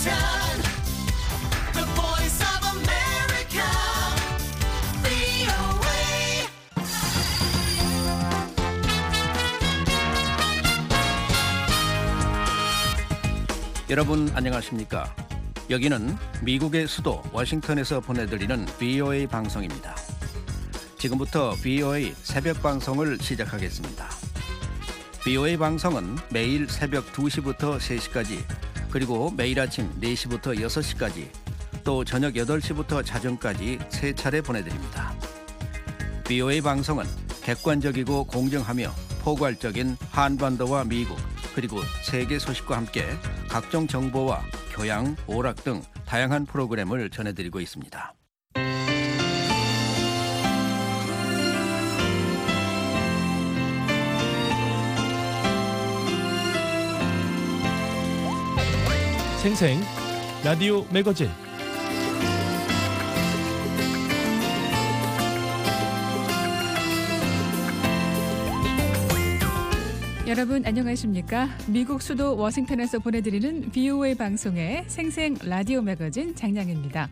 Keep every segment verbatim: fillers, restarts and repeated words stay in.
Washington, the voice of America, 브이오에이. 여러분 안녕하십니까? 여기는 미국의 수도 워싱턴에서 보내드리는 브이오에이 방송입니다. 지금부터 브이오에이 새벽 방송을 시작하겠습니다. 브이오에이 방송은 매일 새벽 두 시부터 세 시까지, 그리고 매일 아침 네 시부터 여섯 시까지, 또 저녁 여덟 시부터 자정까지 세 차례 보내드립니다. 브이오에이 방송은 객관적이고 공정하며 포괄적인 한반도와 미국, 그리고 세계 소식과 함께 각종 정보와 교양, 오락 등 다양한 프로그램을 전해드리고 있습니다. 생생 라디오 매거진. 여러분 안녕하십니까? 미국 수도 워싱턴에서 보내드리는 브이오에이 방송의 생생 라디오 매거진 장량입니다.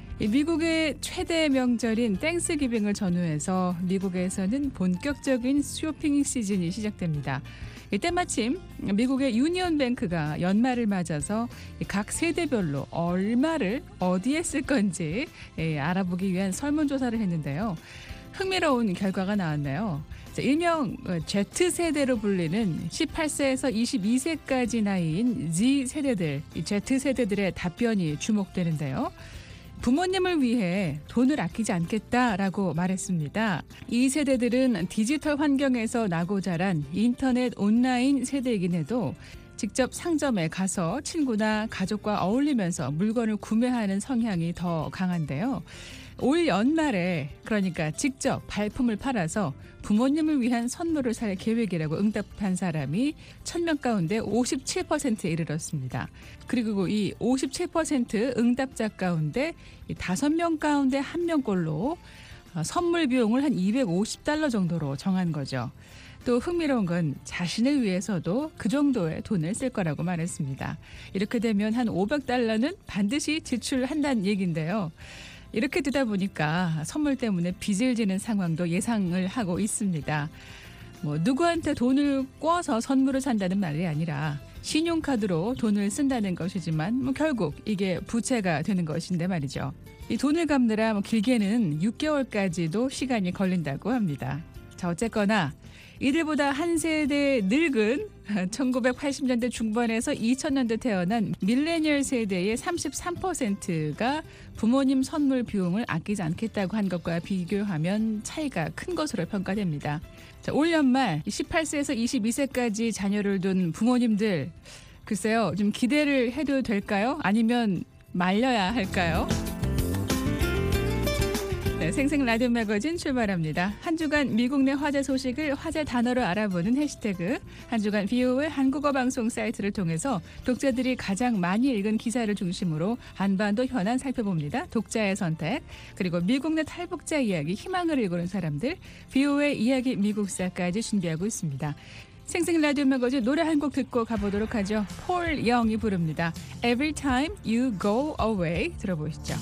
미국의 최대 명절인 땡스기빙을 전후해서 미국에서는 본격적인 쇼핑 시즌이 시작됩니다. 때마침 미국의 유니온뱅크가 연말을 맞아서 각 세대별로 얼마를 어디에 쓸 건지 알아보기 위한 설문조사를 했는데요. 흥미로운 결과가 나왔네요. 일명 Z세대로 불리는 십팔 세에서 이십이 세까지 나이인 Z세대들, 이 Z세대들의 답변이 주목되는데요. 부모님을 위해 돈을 아끼지 않겠다라고 말했습니다. 이 세대들은 디지털 환경에서 나고 자란 인터넷 온라인 세대이긴 해도 직접 상점에 가서 친구나 가족과 어울리면서 물건을 구매하는 성향이 더 강한데요. 올 연말에 그러니까 직접 발품을 팔아서 부모님을 위한 선물을 살 계획이라고 응답한 사람이 천 명 가운데 오십칠 퍼센트에 이르렀습니다. 그리고 이 오십칠 퍼센트 응답자 가운데 다섯 명 가운데 한 명꼴로 선물 비용을 한 이백오십 달러 정도로 정한 거죠. 또 흥미로운 건 자신을 위해서도 그 정도의 돈을 쓸 거라고 말했습니다. 이렇게 되면 한 오백 달러는 반드시 지출한다는 얘기인데요. 이렇게 되다 보니까 선물 때문에 빚을 지는 상황도 예상을 하고 있습니다. 뭐 누구한테 돈을 꿔서 선물을 산다는 말이 아니라 신용카드로 돈을 쓴다는 것이지만 뭐 결국 이게 부채가 되는 것인데 말이죠. 이 돈을 갚느라 뭐 길게는 육 개월까지도 시간이 걸린다고 합니다. 자, 어쨌거나 이들보다 한 세대 늙은 천구백팔십 년대 중반에서 이천 년대 태어난 밀레니얼 세대의 삼십삼 퍼센트가 부모님 선물 비용을 아끼지 않겠다고 한 것과 비교하면 차이가 큰 것으로 평가됩니다. 자, 올 연말 십팔 세에서 이십이 세까지 자녀를 둔 부모님들, 글쎄요, 좀 기대를 해도 될까요? 아니면 말려야 할까요? 네, 생생 라디오 매거진 출발합니다. 한 주간 미국 내 화제 소식을 화제 단어로 알아보는 해시태그, 한 주간 브이오에이 한국어 방송 사이트를 통해서 독자들이 가장 많이 읽은 기사를 중심으로 한반도 현안 살펴봅니다. 독자의 선택, 그리고 미국 내 탈북자 이야기, 희망을 읽는 사람들, 브이오에이 이야기 미국사까지 준비하고 있습니다. 생생 라디오 매거진 노래 한 곡 듣고 가보도록 하죠. 폴 영이 부릅니다. Every time you go away. 들어보시죠.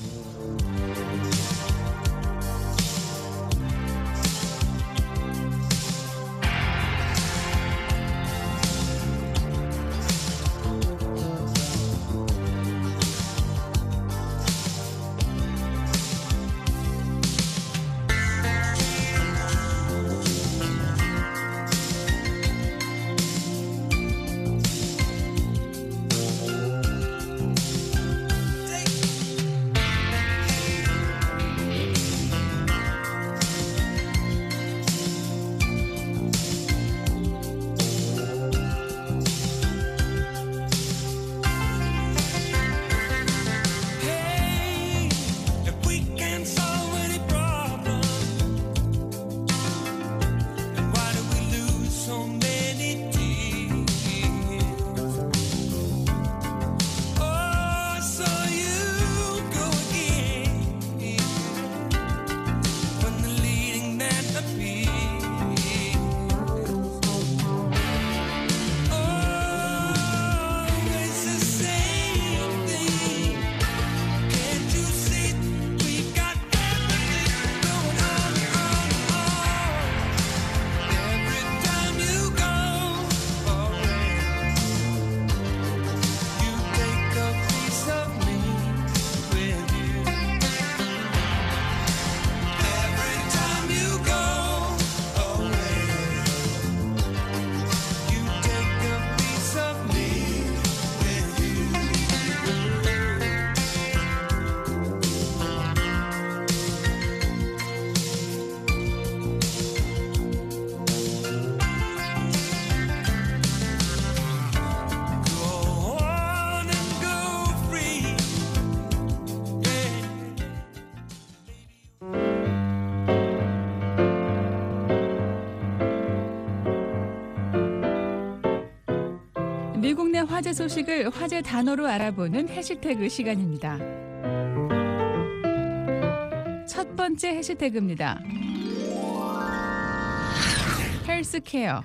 화제 소식을 화제 단어로 알아보는 해시태그 시간입니다. 첫 번째 해시태그입니다. 헬스케어.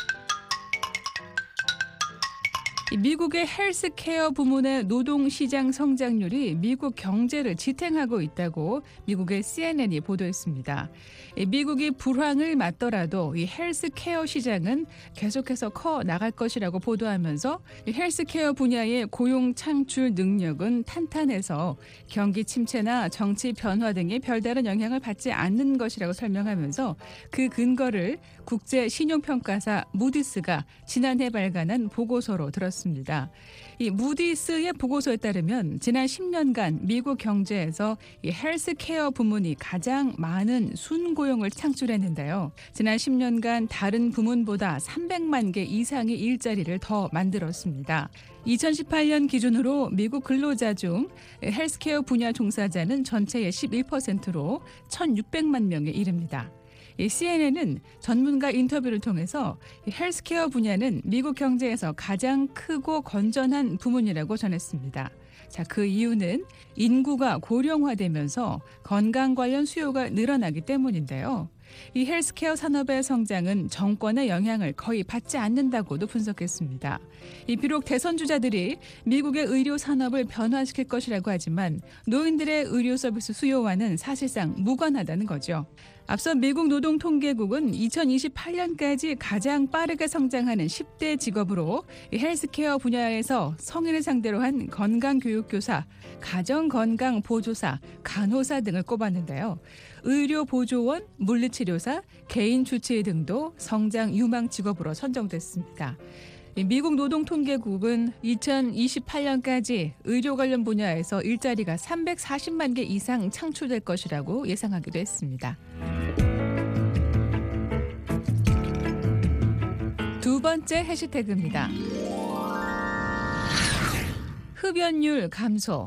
미국의 헬스케어 부문의 노동시장 성장률이 미국 경제를 지탱하고 있다고 미국의 씨엔엔이 보도했습니다. 미국이 불황을 맞더라도 이 헬스케어 시장은 계속해서 커 나갈 것이라고 보도하면서 이 헬스케어 분야의 고용 창출 능력은 탄탄해서 경기 침체나 정치 변화 등의 별다른 영향을 받지 않는 것이라고 설명하면서 그 근거를 국제 신용평가사 무디스가 지난해 발간한 보고서로 들었습니다. 이 무디스의 보고서에 따르면 지난 십 년간 미국 경제에서 이 헬스케어 부문이 가장 많은 순고용을 창출했는데요. 지난 십 년간 다른 부문보다 삼백만 개 이상의 일자리를 더 만들었습니다. 이천십팔 년 기준으로 미국 근로자 중 헬스케어 분야 종사자는 전체의 십일 퍼센트로 천육백만 명에 이릅니다. 씨엔엔은 전문가 인터뷰를 통해서 헬스케어 분야는 미국 경제에서 가장 크고 건전한 부문이라고 전했습니다. 자, 그 이유는 인구가 고령화되면서 건강 관련 수요가 늘어나기 때문인데요. 이 헬스케어 산업의 성장은 정권의 영향을 거의 받지 않는다고도 분석했습니다. 이 비록 대선 주자들이 미국의 의료 산업을 변화시킬 것이라고 하지만 노인들의 의료 서비스 수요와는 사실상 무관하다는 거죠. 앞서 미국 노동통계국은 이천이십팔 년까지 가장 빠르게 성장하는 십 대 직업으로 이 헬스케어 분야에서 성인을 상대로 한 건강교육교사, 가정건강보조사, 간호사 등을 꼽았는데요. 의료보조원, 물리치료사, 개인주치의 등도 성장 유망 직업으로 선정됐습니다. 미국 노동통계국은 이천이십팔 년까지 의료 관련 분야에서 일자리가 삼백사십만 개 이상 창출될 것이라고 예상하기도 했습니다. 두 번째 해시태그입니다. 흡연율 감소.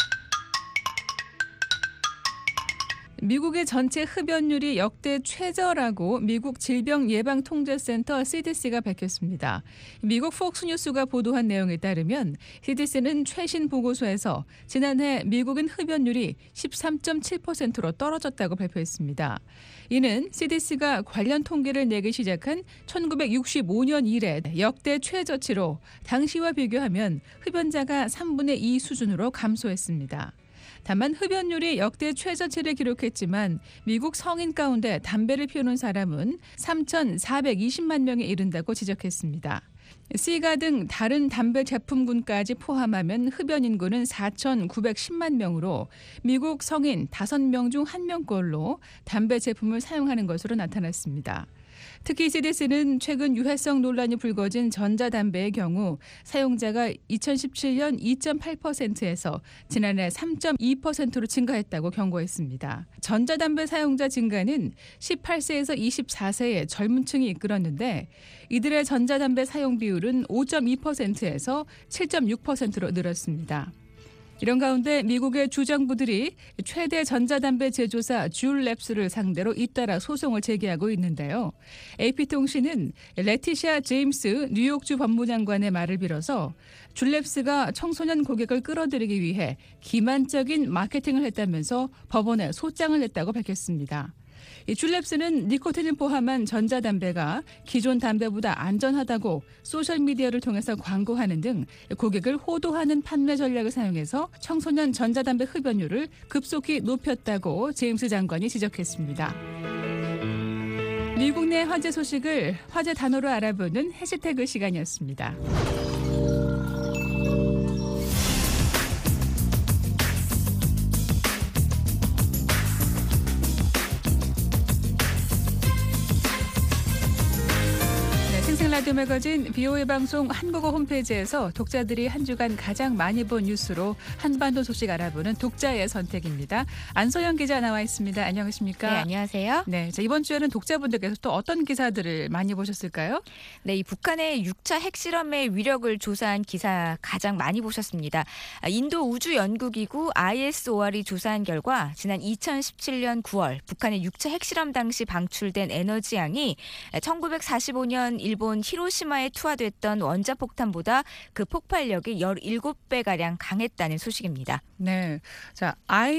미국의 전체 흡연율이 역대 최저라고 미국 질병예방통제센터 씨디씨가 밝혔습니다. 미국 폭스뉴스가 보도한 내용에 따르면 씨디씨는 최신 보고서에서 지난해 미국은 흡연율이 십삼 점 칠 퍼센트로 떨어졌다고 발표했습니다. 이는 씨디씨가 관련 통계를 내기 시작한 천구백육십오 년 이래 역대 최저치로 당시와 비교하면 흡연자가 삼분의 이 수준으로 감소했습니다. 다만 흡연율이 역대 최저치를 기록했지만 미국 성인 가운데 담배를 피우는 사람은 삼천사백이십만 명에 이른다고 지적했습니다. 시가 등 다른 담배 제품군까지 포함하면 흡연 인구는 사천구백십만 명으로 미국 성인 다섯 명 중 한 명꼴로 담배 제품을 사용하는 것으로 나타났습니다. 특히 씨디씨는 최근 유해성 논란이 불거진 전자담배의 경우 사용자가 이천십칠 년 이 점 팔 퍼센트에서 지난해 삼 점 이 퍼센트로 증가했다고 경고했습니다. 전자담배 사용자 증가는 십팔 세에서 이십사 세의 젊은 층이 이끌었는데 이들의 전자담배 사용 비율은 오 점 이 퍼센트에서 칠 점 육 퍼센트로 늘었습니다. 이런 가운데 미국의 주정부들이 최대 전자담배 제조사 줄랩스를 상대로 잇따라 소송을 제기하고 있는데요. 에이피통신은 레티샤 제임스 뉴욕주 법무장관의 말을 빌어서 줄랩스가 청소년 고객을 끌어들이기 위해 기만적인 마케팅을 했다면서 법원에 소장을 냈다고 밝혔습니다. 이 줄랩스는 니코틴을 포함한 전자담배가 기존 담배보다 안전하다고 소셜미디어를 통해서 광고하는 등 고객을 호도하는 판매 전략을 사용해서 청소년 전자담배 흡연율을 급속히 높였다고 제임스 장관이 지적했습니다. 미국 내 화제 소식을 화제 단어로 알아보는 해시태그 시간이었습니다. 라디오 매거진 비오에이 방송 한국어 홈페이지에서 독자들이 한 주간 가장 많이 본 뉴스로 한반도 소식 알아보는 독자의 선택입니다. 안소영 기자 나와 있습니다. 안녕하십니까? 네, 안녕하세요. 네, 자, 이번 주에는 독자분들께서 또 어떤 기사들을 많이 보셨을까요? 네, 이 북한의 육 차 핵실험의 위력을 조사한 기사 가장 많이 보셨습니다. 인도 우주연구기구 아이에스오알이 조사한 결과 지난 이천십칠 년 구월 북한의 육 차 핵실험 당시 방출된 에너지양이 천구백사십오 년 일본 히로시마에 투하됐던 원자폭탄보다 그 폭발력이 열일곱 배가량 강했다는 소식입니다. 네. 자,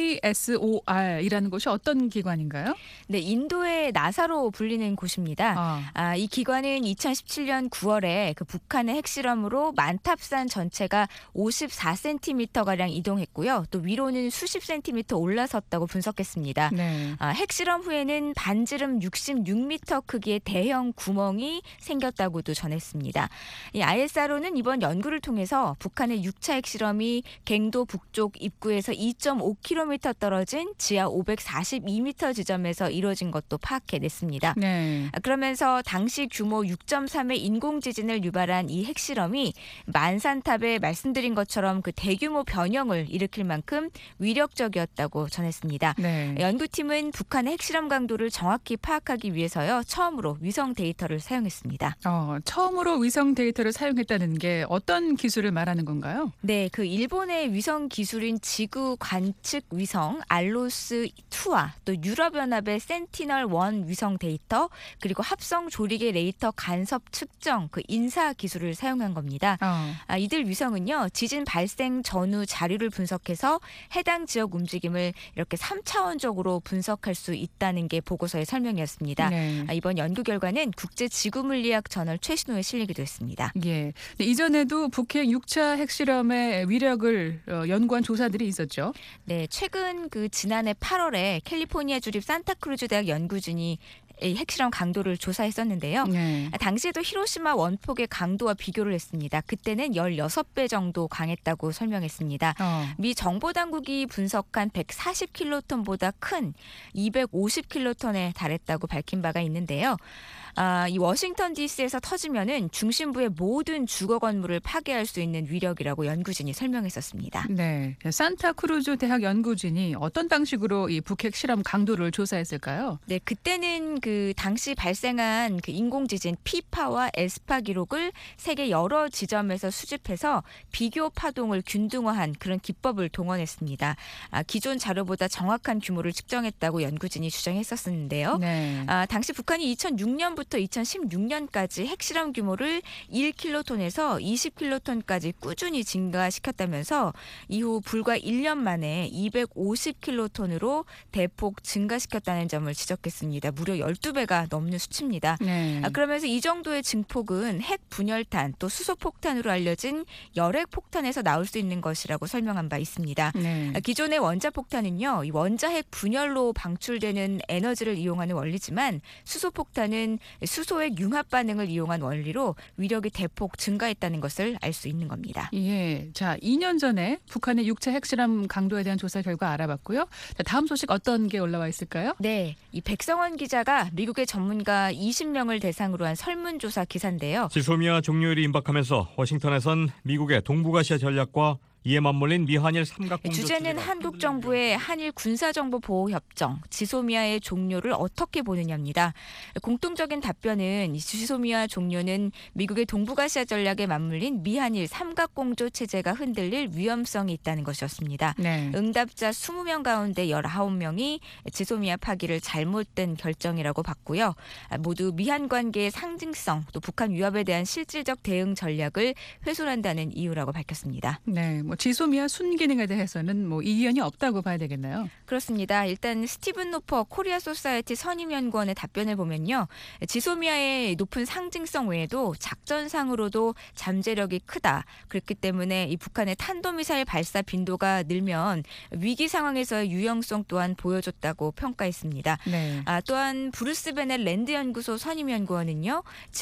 아이에스오알이라는 곳이 어떤 기관인가요? 네, 인도의 나사로 불리는 곳입니다. 아, 아, 이 기관은 이천십칠 년 구월에 그 북한의 핵실험으로 만탑산 전체가 오십사 센티미터가량 이동했고요. 또 위로는 수십 센티미터 올라섰다고 분석했습니다. 네. 아, 핵실험 후에는 반지름 육십육 미터 크기의 대형 구멍이 생겼다고도 전했습니다. 이 아이에스아르오는 이번 연구를 통해서 북한의 육 차 핵실험이 갱도 북쪽 입구에서 이 점 오 킬로미터 떨어진 지하 오백사십이 미터 지점에서 이루어진 것도 파악해냈습니다. 네. 아, 그러면서 당시 규모 육 점 삼의 인공지진을 유발한 이 핵실험이 만산탑에 말씀드린 것처럼 그 대규모 변형을 일으킬 만큼 위력적이었다고 전했습니다. 네. 연구팀은 북한의 핵실험 강도를 정확히 파악하기 위해서요. 처음으로 위성 데이터를 사용했습니다. 어, 처음으로 위성 데이터를 사용했다는 게 어떤 기술을 말하는 건가요? 네, 그 일본의 위성 기술인 지구 관측 위성 알로스 이와 또 유럽연합의 센티널 일 위성 데이터 그리고 합성 조리개 레이더 간섭 측정 그 인사 기술을 사용한 겁니다. 어. 아, 이들 위성은요 지진 발생 전후 자료를 분석해서 해당 지역 움직임을 이렇게 삼 차원적으로 분석할 수 있다는 게 보고서의 설명이었습니다. 네. 아, 이번 연구 결과는 국제 지구물리학 저널 최신호에 실리기도 했습니다. 예. 네, 이전에도 북핵 육 차 핵실험의 위력을 어, 연구한 조사들이 있었죠. 네, 최근 그 지난해 팔월에 캘리포니아 주립 산타크루즈 대학 연구진이 이 핵실험 강도를 조사했었는데요. 네. 당시에도 히로시마 원폭의 강도와 비교를 했습니다. 그때는 열여섯 배 정도 강했다고 설명했습니다. 어. 미 정보당국이 분석한 백사십 킬로톤보다 큰 이백오십 킬로톤에 달했다고 밝힌 바가 있는데요. 아, 이 워싱턴 디씨에서 터지면은 중심부의 모든 주거 건물을 파괴할 수 있는 위력이라고 연구진이 설명했었습니다. 네. 산타크루즈 대학 연구진이 어떤 방식으로 이 북핵 실험 강도를 조사했을까요? 네, 그때는 그 당시 발생한 그 인공지진 피파와 에스파 기록을 세계 여러 지점에서 수집해서 비교 파동을 균등화한 그런 기법을 동원했습니다. 아, 기존 자료보다 정확한 규모를 측정했다고 연구진이 주장했었는데요. 네. 아, 당시 북한이 이천육 년부터 이천십육 년까지 핵실험 규모를 일 킬로톤에서 이십 킬로톤까지 꾸준히 증가시켰다면서 이후 불과 일 년 만에 이백오십 킬로톤으로 대폭 증가시켰다는 점을 지적했습니다. 무려 열두 배가 넘는 수치입니다. 네. 아, 그러면서 이 정도의 증폭은 핵 분열탄 또 수소폭탄으로 알려진 열핵 폭탄에서 나올 수 있는 것이라고 설명한 바 있습니다. 네. 아, 기존의 원자폭탄은요, 이 원자핵 분열로 방출되는 에너지를 이용하는 원리지만 수소폭탄은 수소의 융합 반응을 이용한 원리로 위력이 대폭 증가했다는 것을 알 수 있는 겁니다. 예. 자, 이 년 전에 북한의 육 차 핵실험 강도에 대한 조사 결과 알아봤고요. 자, 다음 소식 어떤 게 올라와 있을까요? 네, 이 백성원 기자가 미국의 전문가 이십 명을 대상으로 한 설문조사 기사인데요. 지소미아 종료일이 임박하면서 워싱턴에선 미국의 동북아시아 전략과 이에 맞물린 미한일 삼각공조 주제는 한국 정부의 한일 군사정보보호협정 지소미아의 종료를 어떻게 보느냐입니다. 공통적인 답변은 이 지소미아 종료는 미국의 동북아시아 전략에 맞물린 미한일 삼각공조 체제가 흔들릴 위험성이 있다는 것이었습니다. 네. 응답자 이십 명 가운데 열아홉 명이 지소미아 파기를 잘못된 결정이라고 봤고요. 모두 미한 관계의 상징성 또 북한 위협에 대한 실질적 대응 전략을 훼손한다는 이유라고 밝혔습니다. 네. 뭐 지소미아 순기능에 대해서는 뭐 이견이 없다고 봐야 되겠나요? 그렇습니다. 일단 스티븐 노퍼 코리아 소사이티 선임연구원의 답변을 보면요. 지소미아의 높은 상징성 외에도 작전상으로도 잠재력이 크다. 그렇기 때문에 이 북한의 탄도미사일 발사 빈도가 늘면 위기 상황에서의 유용성 또한 보여줬다고 평가했습니다. 네. 아, 또한 브루스 베넷 랜드 연구소 선임 연구원은요.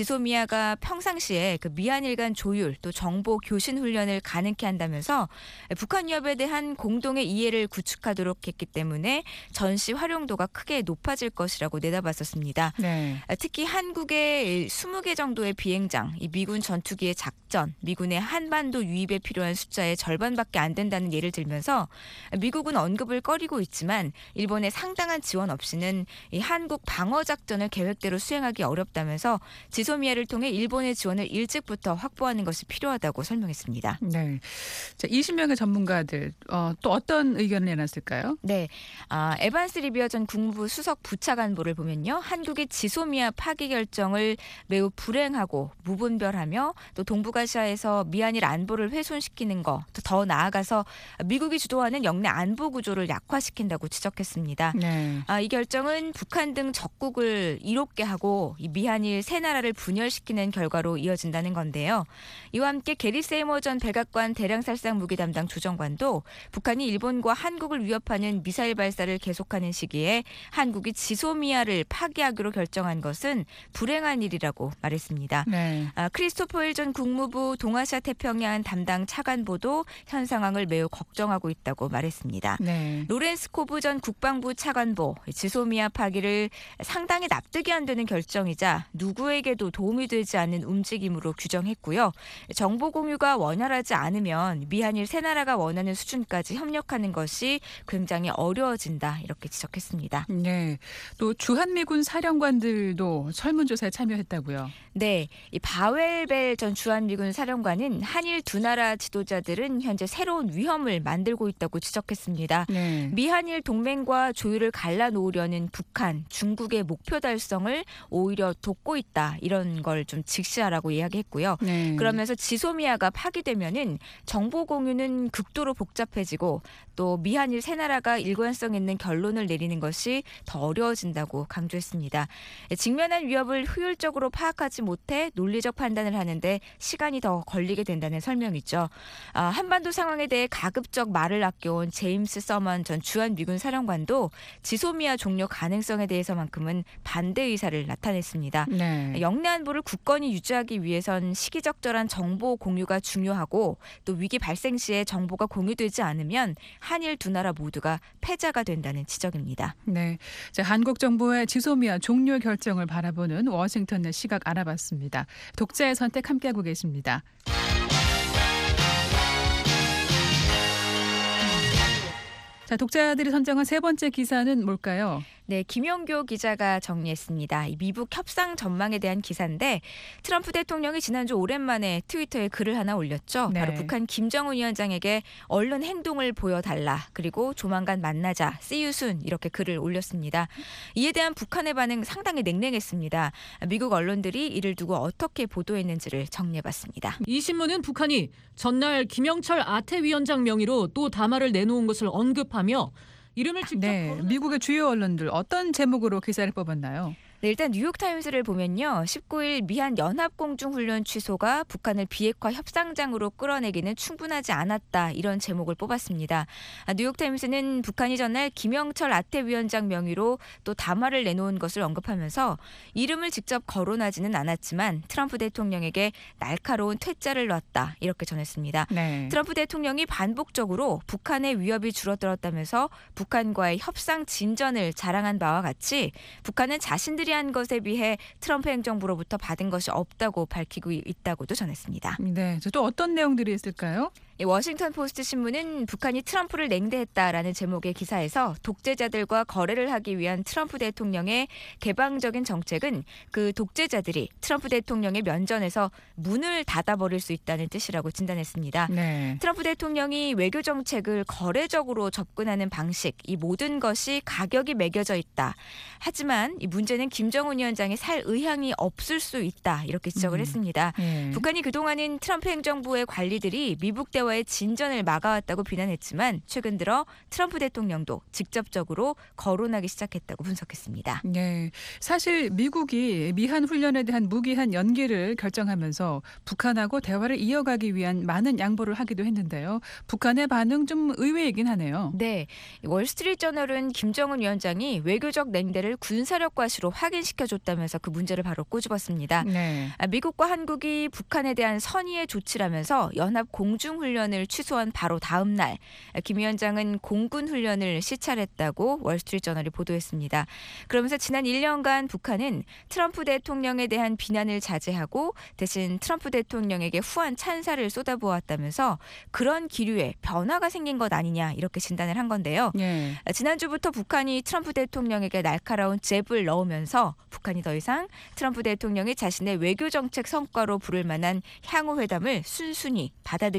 지소미아가 평상시에 그 미한일 간 조율 또 정보 교신 훈련을 가능케 한다면서 북한 위협에 대한 공동의 이해를 구축하도록 했기 때문에 전시 활용도가 크게 높아질 것이라고 내다봤었습니다. 네. 아, 특히 한국의 이십 개 정도의 비행장, 이 미군 전투기의 작전, 미군의 한반도 유입에 필요한 숫자의 절반밖에 안 된다는 예를 들면서 미국은 언급을 꺼리고 있지만 일본의 상당한 지원 없이는 이 한국 방어 작전을 계획대로 수행하기 어렵다면서 지소미아를 통해 일본의 지원을 일찍부터 확보하는 것이 필요하다고 설명했습니다. 네. 자, 자, 이십 명의 전문가들 어, 또 어떤 의견을 내놨을까요? 네, 아, 에반스 리비어 전 국무부 수석 부차관보를 보면요, 한국의 지소미아 파기 결정을 매우 불행하고 무분별하며 또 동북아시아에서 미한일 안보를 훼손시키는 거, 또 더 나아가서 미국이 주도하는 영내 안보 구조를 약화시킨다고 지적했습니다. 네. 아, 이 결정은 북한 등 적국을 이롭게 하고 이 미한일 세 나라를 분열시키는 결과로 이어진다는 건데요. 이와 함께 게리 세이머 전 백악관 대량살상 무기 담당 조정관도 북한이 일본과 한국을 위협하는 미사일 발사를 계속하는 시기에 한국이 지소미아를 파기하기로 결정한 것은 불행한 일이라고 말했습니다. 네. 아, 크리스토퍼 힐 전 국무부 동아시아 태평양 담당 차관보도 현 상황을 매우 걱정하고 있다고 말했습니다. 네. 로렌스 코브 전 국방부 차관보, 지소미아 파기를 상당히 납득이 안 되는 결정이자 누구에게도 도움이 되지 않는 움직임으로 규정했고요. 정보 공유가 원활하지 않으면 미한일 세 나라가 원하는 수준까지 협력하는 것이 굉장히 어려워진다, 이렇게 지적했습니다. 네. 또 주한미군 사령관들도 설문조사에 참여했다고요. 네, 이 바웰벨 전 주한미군 사령관은 한일 두 나라 지도자들은 현재 새로운 위험을 만들고 있다고 지적했습니다. 네. 미한일 동맹과 조율을 갈라놓으려는 북한, 중국의 목표 달성을 오히려 돕고 있다, 이런 걸 좀 직시하라고 이야기했고요. 네. 그러면서 지소미아가 파기되면은 정보 공유는 극도로 복잡해지고 또 미한일 세 나라가 일관성 있는 결론을 내리는 것이 더 어려워진다고 강조했습니다. 직면한 위협을 효율적으로 파악하지 못해 논리적 판단을 하는데 시간이 더 걸리게 된다는 설명이죠. 아, 한반도 상황에 대해 가급적 말을 아껴온 제임스 서먼 전 주한미군 사령관도 지소미아 종료 가능성에 대해서만큼은 반대 의사를 나타냈습니다. 네. 영내 안보를 굳건히 유지하기 위해선 시기적절한 정보 공유가 중요하고 또 위기 발생 시에 정보가 공유되지 않으면 한일 두 나라 모두가 패자가 된다는 지적입니다. 네. 자, 한국 정부의 지소미아 종료 결정을 바라보는 워싱턴의 시각 알아봤습니다. 독자의 선택 함께하고 계십니다. 자, 독자들이 선정한 세 번째 기사는 뭘까요? 네, 김용교 기자가 정리했습니다. 이 미북 협상 전망에 대한 기사인데 트럼프 대통령이 지난주 오랜만에 트위터에 글을 하나 올렸죠. 네. 바로 북한 김정은 위원장에게 얼른 행동을 보여달라. 그리고 조만간 만나자. See you soon. 이렇게 글을 올렸습니다. 이에 대한 북한의 반응 상당히 냉랭했습니다. 미국 언론들이 이를 두고 어떻게 보도했는지를 정리해봤습니다. 이 신문은 북한이 전날 김영철 아태 위원장 명의로 또 담화를 내놓은 것을 언급하며 이름을 직접 네. 거론한 미국의 주요 언론들 어떤 제목으로 기사를 뽑았나요? 네, 일단 뉴욕타임스를 보면요. 십구 일 미한 연합공중훈련 취소가 북한을 비핵화 협상장으로 끌어내기는 충분하지 않았다. 이런 제목을 뽑았습니다. 아, 뉴욕타임스는 북한이 전날 김영철 아태 위원장 명의로 또 담화를 내놓은 것을 언급하면서 이름을 직접 거론하지는 않았지만 트럼프 대통령에게 날카로운 퇴짜를 놨다. 이렇게 전했습니다. 네. 트럼프 대통령이 반복적으로 북한의 위협이 줄어들었다면서 북한과의 협상 진전을 자랑한 바와 같이 북한은 자신들이 한 것에 비해 트럼프 행정부로부터 받은 것이 없다고 밝히고 있다고도 전했습니다. 네. 또 어떤 내용들이 있을까요? 워싱턴 포스트 신문은 북한이 트럼프를 냉대했다라는 제목의 기사에서 독재자들과 거래를 하기 위한 트럼프 대통령의 개방적인 정책은 그 독재자들이 트럼프 대통령의 면전에서 문을 닫아버릴 수 있다는 뜻이라고 진단했습니다. 네. 트럼프 대통령이 외교 정책을 거래적으로 접근하는 방식, 이 모든 것이 가격이 매겨져 있다. 하지만 이 문제는 김정은 위원장이 살 의향이 없을 수 있다. 이렇게 지적을 음. 했습니다. 네. 북한이 그동안은 트럼프 행정부의 관리들이 미북 대화의 진전을 막아왔다고 비난했지만 최근 들어 트럼프 대통령도 직접적으로 거론하기 시작했다고 분석했습니다. 네, 사실 미국이 미한 훈련에 대한 무기한 연기를 결정하면서 북한하고 대화를 이어가기 위한 많은 양보를 하기도 했는데요. 북한의 반응 좀 의외이긴 하네요. 네, 월스트리트저널은 김정은 위원장이 외교적 냉대를 군사력 과시로 확인시켜줬다면서 그 문제를 바로 꼬집었습니다. 네. 아, 미국과 한국이 북한에 대한 선의의 조치라면서 연합 공중훈련을 취소한 바로 다음 날 김 위원장은 공군 훈련을 시찰했다고 월스트리트저널이 보도했습니다. 그러면서 지난 일 년간 북한은 트럼프 대통령에 대한 비난을 자제하고 대신 트럼프 대통령에게 후한 찬사를 쏟아부었다면서 그런 기류에 변화가 생긴 것 아니냐 이렇게 진단을 한 건데요. 네. 지난주부터 북한이 트럼프 대통령에게 날카로운 잽을 넣으면서 북한이 더 이상 트럼프 대통령이 자신의 외교 정책 성과로 부를 만한 향후 회담을 순순히 받아들이지 않게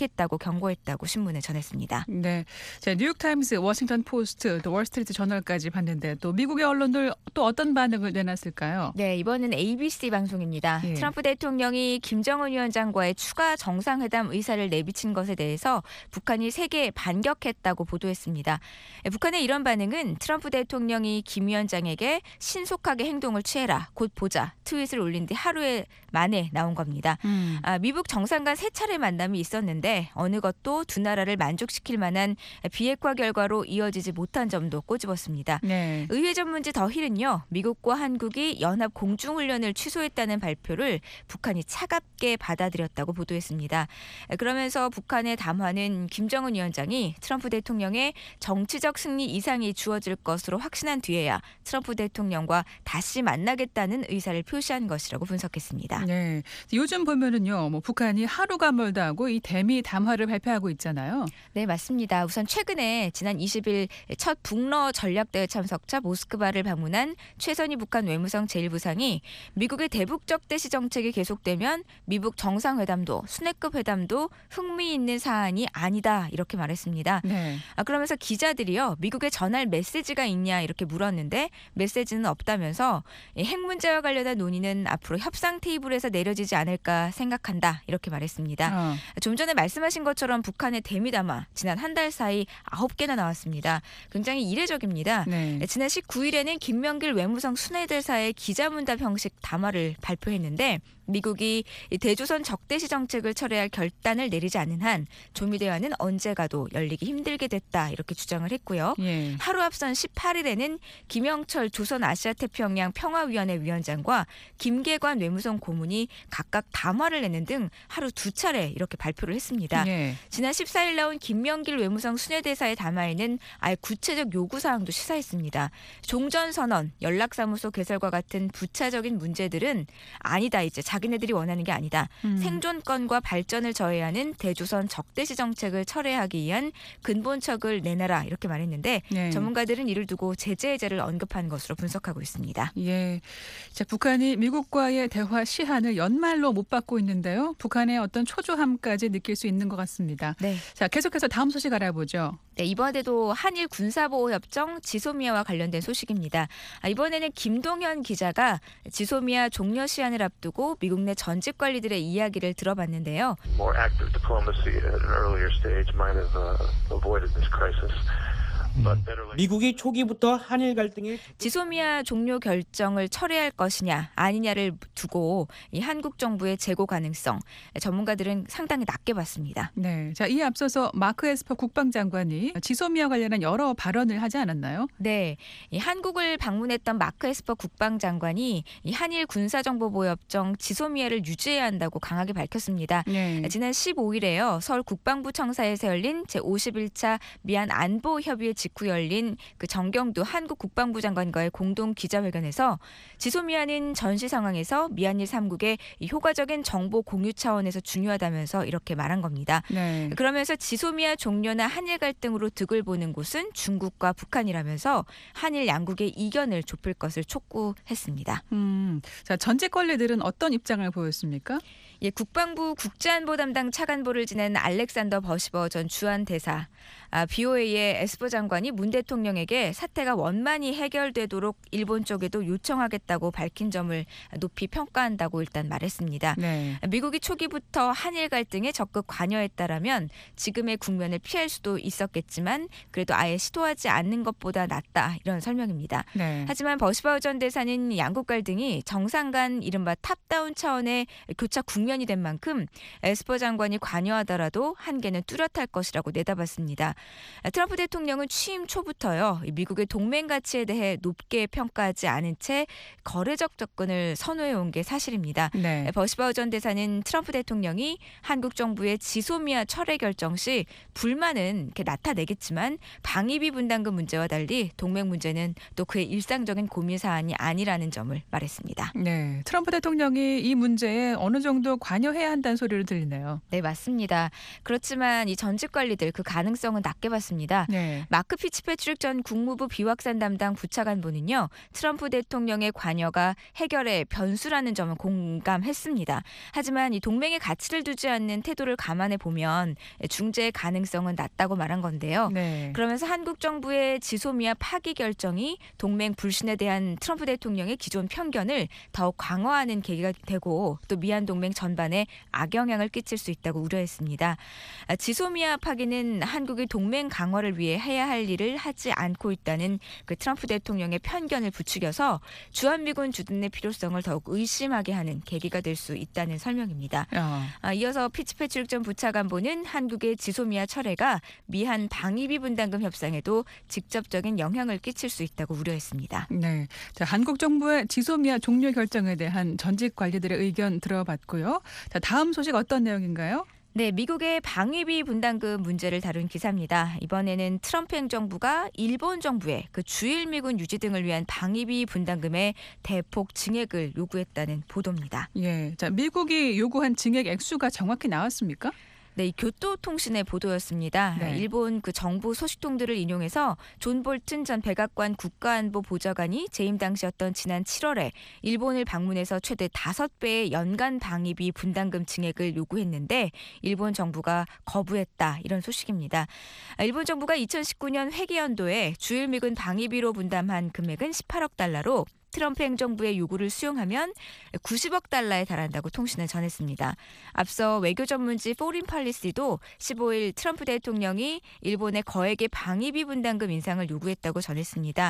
않겠다고 경고했다고 신문에 전했습니다. 네, 자, 뉴욕타임스, 워싱턴 포스트, 또 월스트리트 저널까지 봤는데 또 미국의 언론들 또 어떤 반응을 내놨을까요? 네, 이번은 에이비씨 방송입니다. 예. 트럼프 대통령이 김정은 위원장과의 추가 정상회담 의사를 내비친 것에 대해서 북한이 세게 반격했다고 보도했습니다. 북한의 이런 반응은 트럼프 대통령이 김 위원장에게 신속하게 행동을 취해라, 곧 보자 트윗을 올린 뒤 하루에 만에 나온 겁니다. 음. 아, 미국 정상 간 세 차례 만남이 있었는데 어느 것도 두 나라를 만족시킬 만한 비핵화 결과로 이어지지 못한 점도 꼬집었습니다. 네. 의회 전문지 더 힐은요, 미국과 한국이 연합 공중훈련을 취소했다는 발표를 북한이 차갑게 받아들였다고 보도했습니다. 그러면서 북한의 담화는 김정은 위원장이 트럼프 대통령의 정치적 승리 이상이 주어질 것으로 확신한 뒤에야 트럼프 대통령과 다시 만나겠다는 의사를 표시한 것이라고 분석했습니다. 네. 요즘 보면은요, 뭐 북한이 하루가 멀다 하고 이 대미 담화를 발표하고 있잖아요. 네, 맞습니다. 우선 최근에 지난 이십 일 첫 북러 전략대회 참석차 모스크바를 방문한 최선희 북한 외무성 제일 부상이 미국의 대북적 대시 정책이 계속되면 미북 정상회담도 순회급 회담도 흥미있는 사안이 아니다 이렇게 말했습니다. 네. 아, 그러면서 기자들이요, 미국에 전할 메시지가 있냐 이렇게 물었는데 메시지는 없다면서 이 핵 문제와 관련한 논의는 앞으로 협상 테이블에서 내려지지 않을까 생각한다 이렇게 말했습니다. 어. 좀 전에 말씀하신 것처럼 북한의 대미담화 지난 한 달 사이 아홉 개나 나왔습니다. 굉장히 이례적입니다. 네. 지난 십구 일에는 김명길 외무성 순회대사의 기자문답 형식 담화를 발표했는데 미국이 대조선 적대시 정책을 철회할 결단을 내리지 않는 한 조미 대화는 언제 가도 열리기 힘들게 됐다 이렇게 주장을 했고요. 예. 하루 앞선 십팔 일에는 김영철 조선아시아태평양 평화위원회 위원장과 김계관 외무성 고문이 각각 담화를 내는 등 하루 두 차례 이렇게 발표를 했습니다. 예. 지난 십사 일 나온 김명길 외무성 순회대사의 담화에는 아예 구체적 요구사항도 시사했습니다. 종전선언, 연락사무소 개설과 같은 부차적인 문제들은 아니다, 이제 자기네들이 원하는 게 아니다. 음. 생존권과 발전을 저해야 하는 대조선 적대시 정책을 철회하기 위한 근본책을 내놔라 이렇게 말했는데 네. 전문가들은 이를 두고 제재 해제를 언급한 것으로 분석하고 있습니다. 예. 자, 북한이 미국과의 대화 시한을 연말로 못 받고 있는데요. 북한의 어떤 초조함까지 느낄 수 있는 것 같습니다. 네. 자, 계속해서 다음 소식 알아보죠. 네, 이번에도 한일 군사보호협정 지소미아와 관련된 소식입니다. 아, 이번에는 김동현 기자가 지소미아 종료 시한을 앞두고 미국 내 전직 관리들의 이야기를 들어봤는데요. More active diplomacy at an earlier stage might have uh, avoided this crisis. But better late. 미국이 초기부터 한일 갈등에 지소미아 종료 결정을 철회할 것이냐 아니냐를 두고 이 한국 정부의 재고 가능성 전문가들은 상당히 낮게 봤습니다. 네. 자, 이에 앞서서 마크 에스퍼 국방장관이 지소미아 관련한 여러 발언을 하지 않았나요? 네, 이 한국을 방문했던 마크 에스퍼 국방장관이 이 한일 군사정보보호협정 지소미아를 유지해야 한다고 강하게 밝혔습니다. 네. 지난 십오 일에요. 서울 국방부 청사에서 열린 제오십일 차 미안 안보협의회 직후 열린 그 정경두 한국 국방부 장관과의 공동 기자회견에서 지소미아는 전시 상황에서 미한일 삼국의 이 효과적인 정보 공유 차원에서 중요하다면서 이렇게 말한 겁니다. 네. 그러면서 지소미아 종료나 한일 갈등으로 득을 보는 곳은 중국과 북한이라면서 한일 양국의 이견을 좁힐 것을 촉구했습니다. 음. 자, 전직 관리들은 어떤 입장을 보였습니까? 예, 국방부 국제안보 담당 차관보를 지낸 알렉산더 버시버 전 주한 대사, 아, 비오에이의 에스퍼 장관이 문 대통령에게 사태가 원만히 해결되도록 일본 쪽에도 요청하겠다고 밝힌 점을 높이 평가한다고 일단 말했습니다. 네. 미국이 초기부터 한일 갈등에 적극 관여했다라면 지금의 국면을 피할 수도 있었겠지만 그래도 아예 시도하지 않는 것보다 낫다 이런 설명입니다. 네. 하지만 버시바우 전 대사는 양국 갈등이 정상 간 이른바 탑다운 차원의 교착 국면이 된 만큼 에스퍼 장관이 관여하더라도 한계는 뚜렷할 것이라고 내다봤습니다. 트럼프 대통령은 취임 초부터요, 미국의 동맹 가치에 대해 높게 평가하지 않은 채 거래적 접근을 선호해온 게 사실입니다. 네. 버시바우 전 대사는 트럼프 대통령이 한국 정부의 지소미아 철회 결정 시 불만은 이렇게 나타내겠지만 방위비 분담금 문제와 달리 동맹 문제는 또 그의 일상적인 고민 사안이 아니라는 점을 말했습니다. 네. 트럼프 대통령이 이 문제에 어느 정도 더 관여해야 한다는 소리를 들리네요. 네, 맞습니다. 그렇지만 이 전직 관리들 그 가능성은 낮게 봤습니다. 네. 마크 피츠패트릭 전 국무부 비확산 담당 부차관보는요. 트럼프 대통령의 관여가 해결의 변수라는 점을 공감했습니다. 하지만 이 동맹의 가치를 두지 않는 태도를 감안해 보면 중재의 가능성은 낮다고 말한 건데요. 네. 그러면서 한국 정부의 지소미아 파기 결정이 동맹 불신에 대한 트럼프 대통령의 기존 편견을 더욱 강화하는 계기가 되고 또 미한 동맹 전반에 악영향을 끼칠 수 있다고 우려했습니다. 지소미아 파기는 한국이 동맹 강화를 위해 해야 할 일을 하지 않고 있다는 그 트럼프 대통령의 편견을 부추겨서 주한미군 주둔의 필요성을 더욱 의심하게 하는 계기가 될 수 있다는 설명입니다. 어. 아, 이어서 피츠패트릭 전 부차관보는 한국의 지소미아 철회가 미한 방위비 분담금 협상에도 직접적인 영향을 끼칠 수 있다고 우려했습니다. 네. 자, 한국 정부의 지소미아 종료 결정에 대한 전직 관리들의 의견 들어봤고요. 자, 다음 소식 어떤 내용인가요? 네, 미국의 방위비 분담금 문제를 다룬 기사입니다. 이번에는 트럼프 행정부가 일본 정부에 그 주일미군 유지 등을 위한 방위비 분담금의 대폭 증액을 요구했다는 보도입니다. 예. 자, 미국이 요구한 증액 액수가 정확히 나왔습니까? 네, 이 교토통신의 보도였습니다. 네. 일본 그 정부 소식통들을 인용해서 존 볼튼 전 백악관 국가안보보좌관이 재임 당시였던 지난 칠월에 일본을 방문해서 최대 다섯 배의 연간 방위비 분담금 증액을 요구했는데 일본 정부가 거부했다 이런 소식입니다. 일본 정부가 이천십구 년 회계연도에 주일미군 방위비로 분담한 금액은 십팔억 달러로 트럼프 행정부의 요구를 수용하면 구십억 달러에 달한다고 통신을 전했습니다. 앞서 외교 전문지 포린팔리시도 십오일 트럼프 대통령이 일본의 거액의 방위비 분담금 인상을 요구했다고 전했습니다.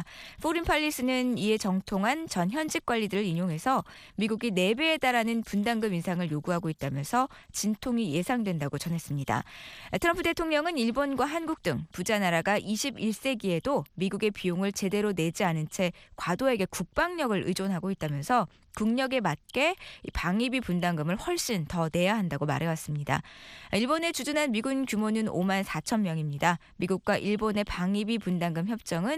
포린팔리시는 이에 정통한 전 현직 관리들을 인용해서 미국이 네 배에 달하는 분담금 인상을 요구하고 있다면서 진통이 예상된다고 전했습니다. 트럼프 대통령은 일본과 한국 등 부자 나라가 이십일 세기에도 미국의 비용을 제대로 내지 않은 채 과도하게 국방 력을 의존하고 있다면서 국력에 맞게 방위비 분담금을 훨씬 더 내야 한다고 말해왔습니다. 일본에 주둔한 미군 규모는 오만 사천 명입니다. 미국과 일본의 방위비 분담금 협정은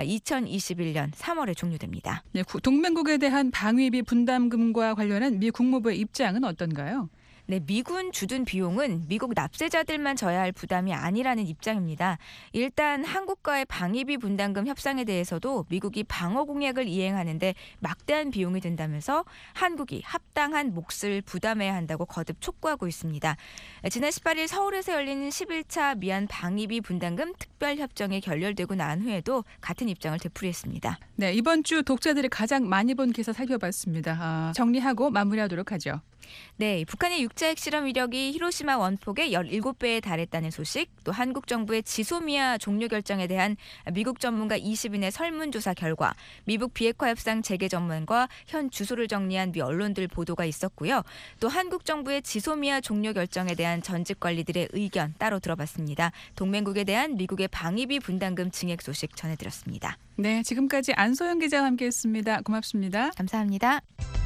이천이십일 년 삼월에 종료됩니다. 네, 동맹국에 대한 방위비 분담금과 관련한 미 국무부의 입장은 어떤가요? 네, 미군 주둔 비용은 미국 납세자들만 져야 할 부담이 아니라는 입장입니다. 일단 한국과의 방위비 분담금 협상에 대해서도 미국이 방어 공약을 이행하는데 막대한 비용이 든다면서 한국이 합당한 몫을 부담해야 한다고 거듭 촉구하고 있습니다. 지난 십팔일 서울에서 열린 십일 차 미한 방위비 분담금 특별협정이 결렬되고 난 후에도 같은 입장을 되풀이했습니다. 네, 이번 주 독자들이 가장 많이 본 기사 살펴봤습니다. 아, 정리하고 마무리하도록 하죠. 네, 북한의 육자 핵실험 위력이 히로시마 원폭의 열일곱 배에 달했다는 소식, 또 한국 정부의 지소미아 종료 결정에 대한 미국 전문가 이십 인의 설문조사 결과, 미북 비핵화 협상 재개 전문과 현 주소를 정리한 미 언론들 보도가 있었고요. 또 한국 정부의 지소미아 종료 결정에 대한 전직 관리들의 의견 따로 들어봤습니다. 동맹국에 대한 미국의 방위비 분담금 증액 소식 전해드렸습니다. 네, 지금까지 안소영 기자와 함께했습니다. 고맙습니다. 감사합니다.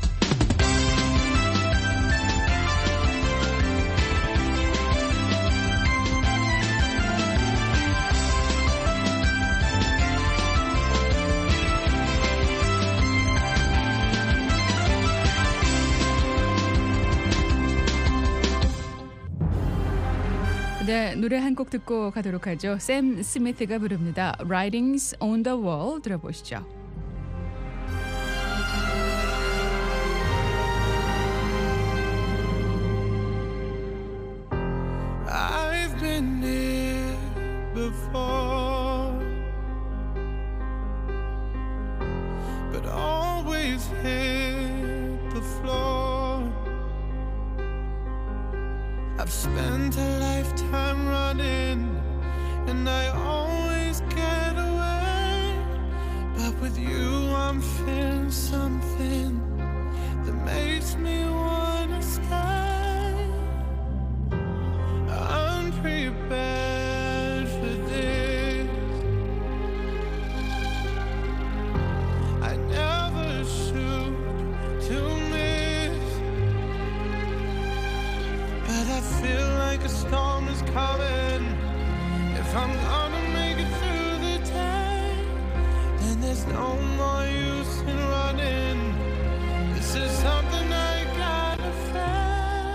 네, 노래 한 곡 듣고 가도록 하죠. 샘 스미스가 부릅니다. Writings on the Wall 들어보시죠. I've been here before, but always hit the floor. I've spent a lifetime running, and I always get away. But with you, I'm feeling something that makes me wanna stay. I'm prepared for this. I never shoot to miss, but I feel like a storm is coming. If I'm gonna make it through the day, then there's no more use in running. This is something I gotta face.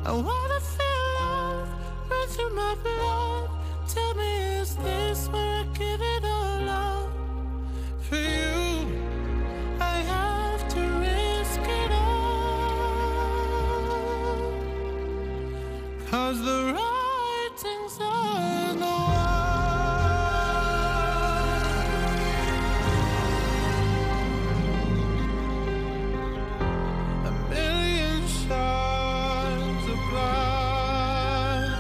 I wanna feel love run through my blood. Tell me, is this where I give it all up? For you, I have to risk it all. 'Cause the writing's on the wall. A million shards of glass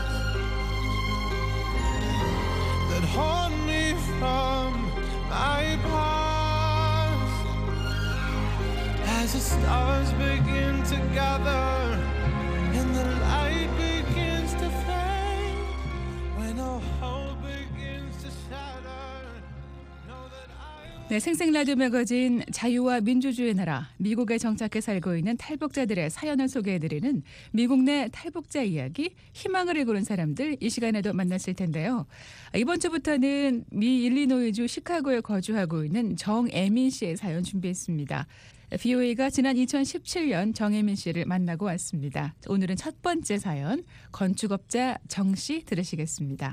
that haunt me from my past. As the stars begin to gather and the light begins to fade, when all hope begins to shatter, know that I 네, 생생 라디오 매거진 자유와 민주주의 나라 미국에 정착해 살고 있는 탈북자들의 사연을 소개해드리는 미국 내 탈북자 이야기, 희망을 이루는 사람들, 이 시간에도 만났을 텐데요. 이번 주부터는 미 일리노이주 시카고에 거주하고 있는 정애민 씨의 사연 준비했습니다. 브이오에이가 지난 이천십칠 년 정애민 씨를 만나고 왔습니다. 오늘은 첫 번째 사연, 건축업자 정 씨 들으시겠습니다.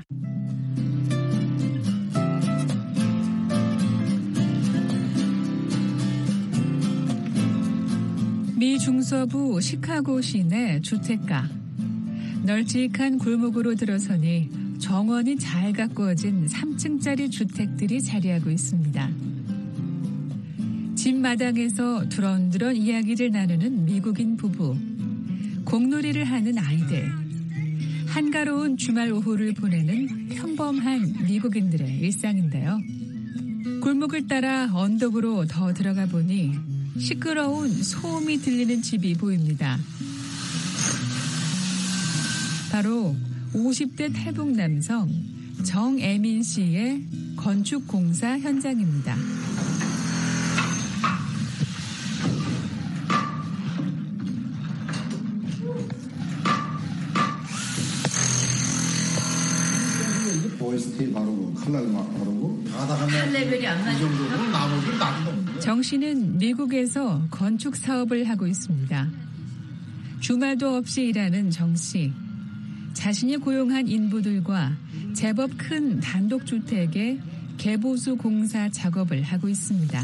미 중서부 시카고 시내 주택가. 널찍한 골목으로 들어서니 정원이 잘 가꾸어진 삼 층짜리 주택들이 자리하고 있습니다. 집 마당에서 두런두런 이야기를 나누는 미국인 부부, 공놀이를 하는 아이들, 한가로운 주말 오후를 보내는 평범한 미국인들의 일상인데요. 골목을 따라 언덕으로 더 들어가 보니 시끄러운 소음이 들리는 집이 보입니다. 바로 오십 대 탈북 남성 정애민 씨의 건축 공사 현장입니다. 오에스티 바르고 칼날 막 바르고 다 한 레벨이 안 나죠. 이 정도로 나머지는 남도. 정 씨는 미국에서 건축 사업을 하고 있습니다. 주말도 없이 일하는 정 씨. 자신이 고용한 인부들과 제법 큰 단독주택의 개보수 공사 작업을 하고 있습니다.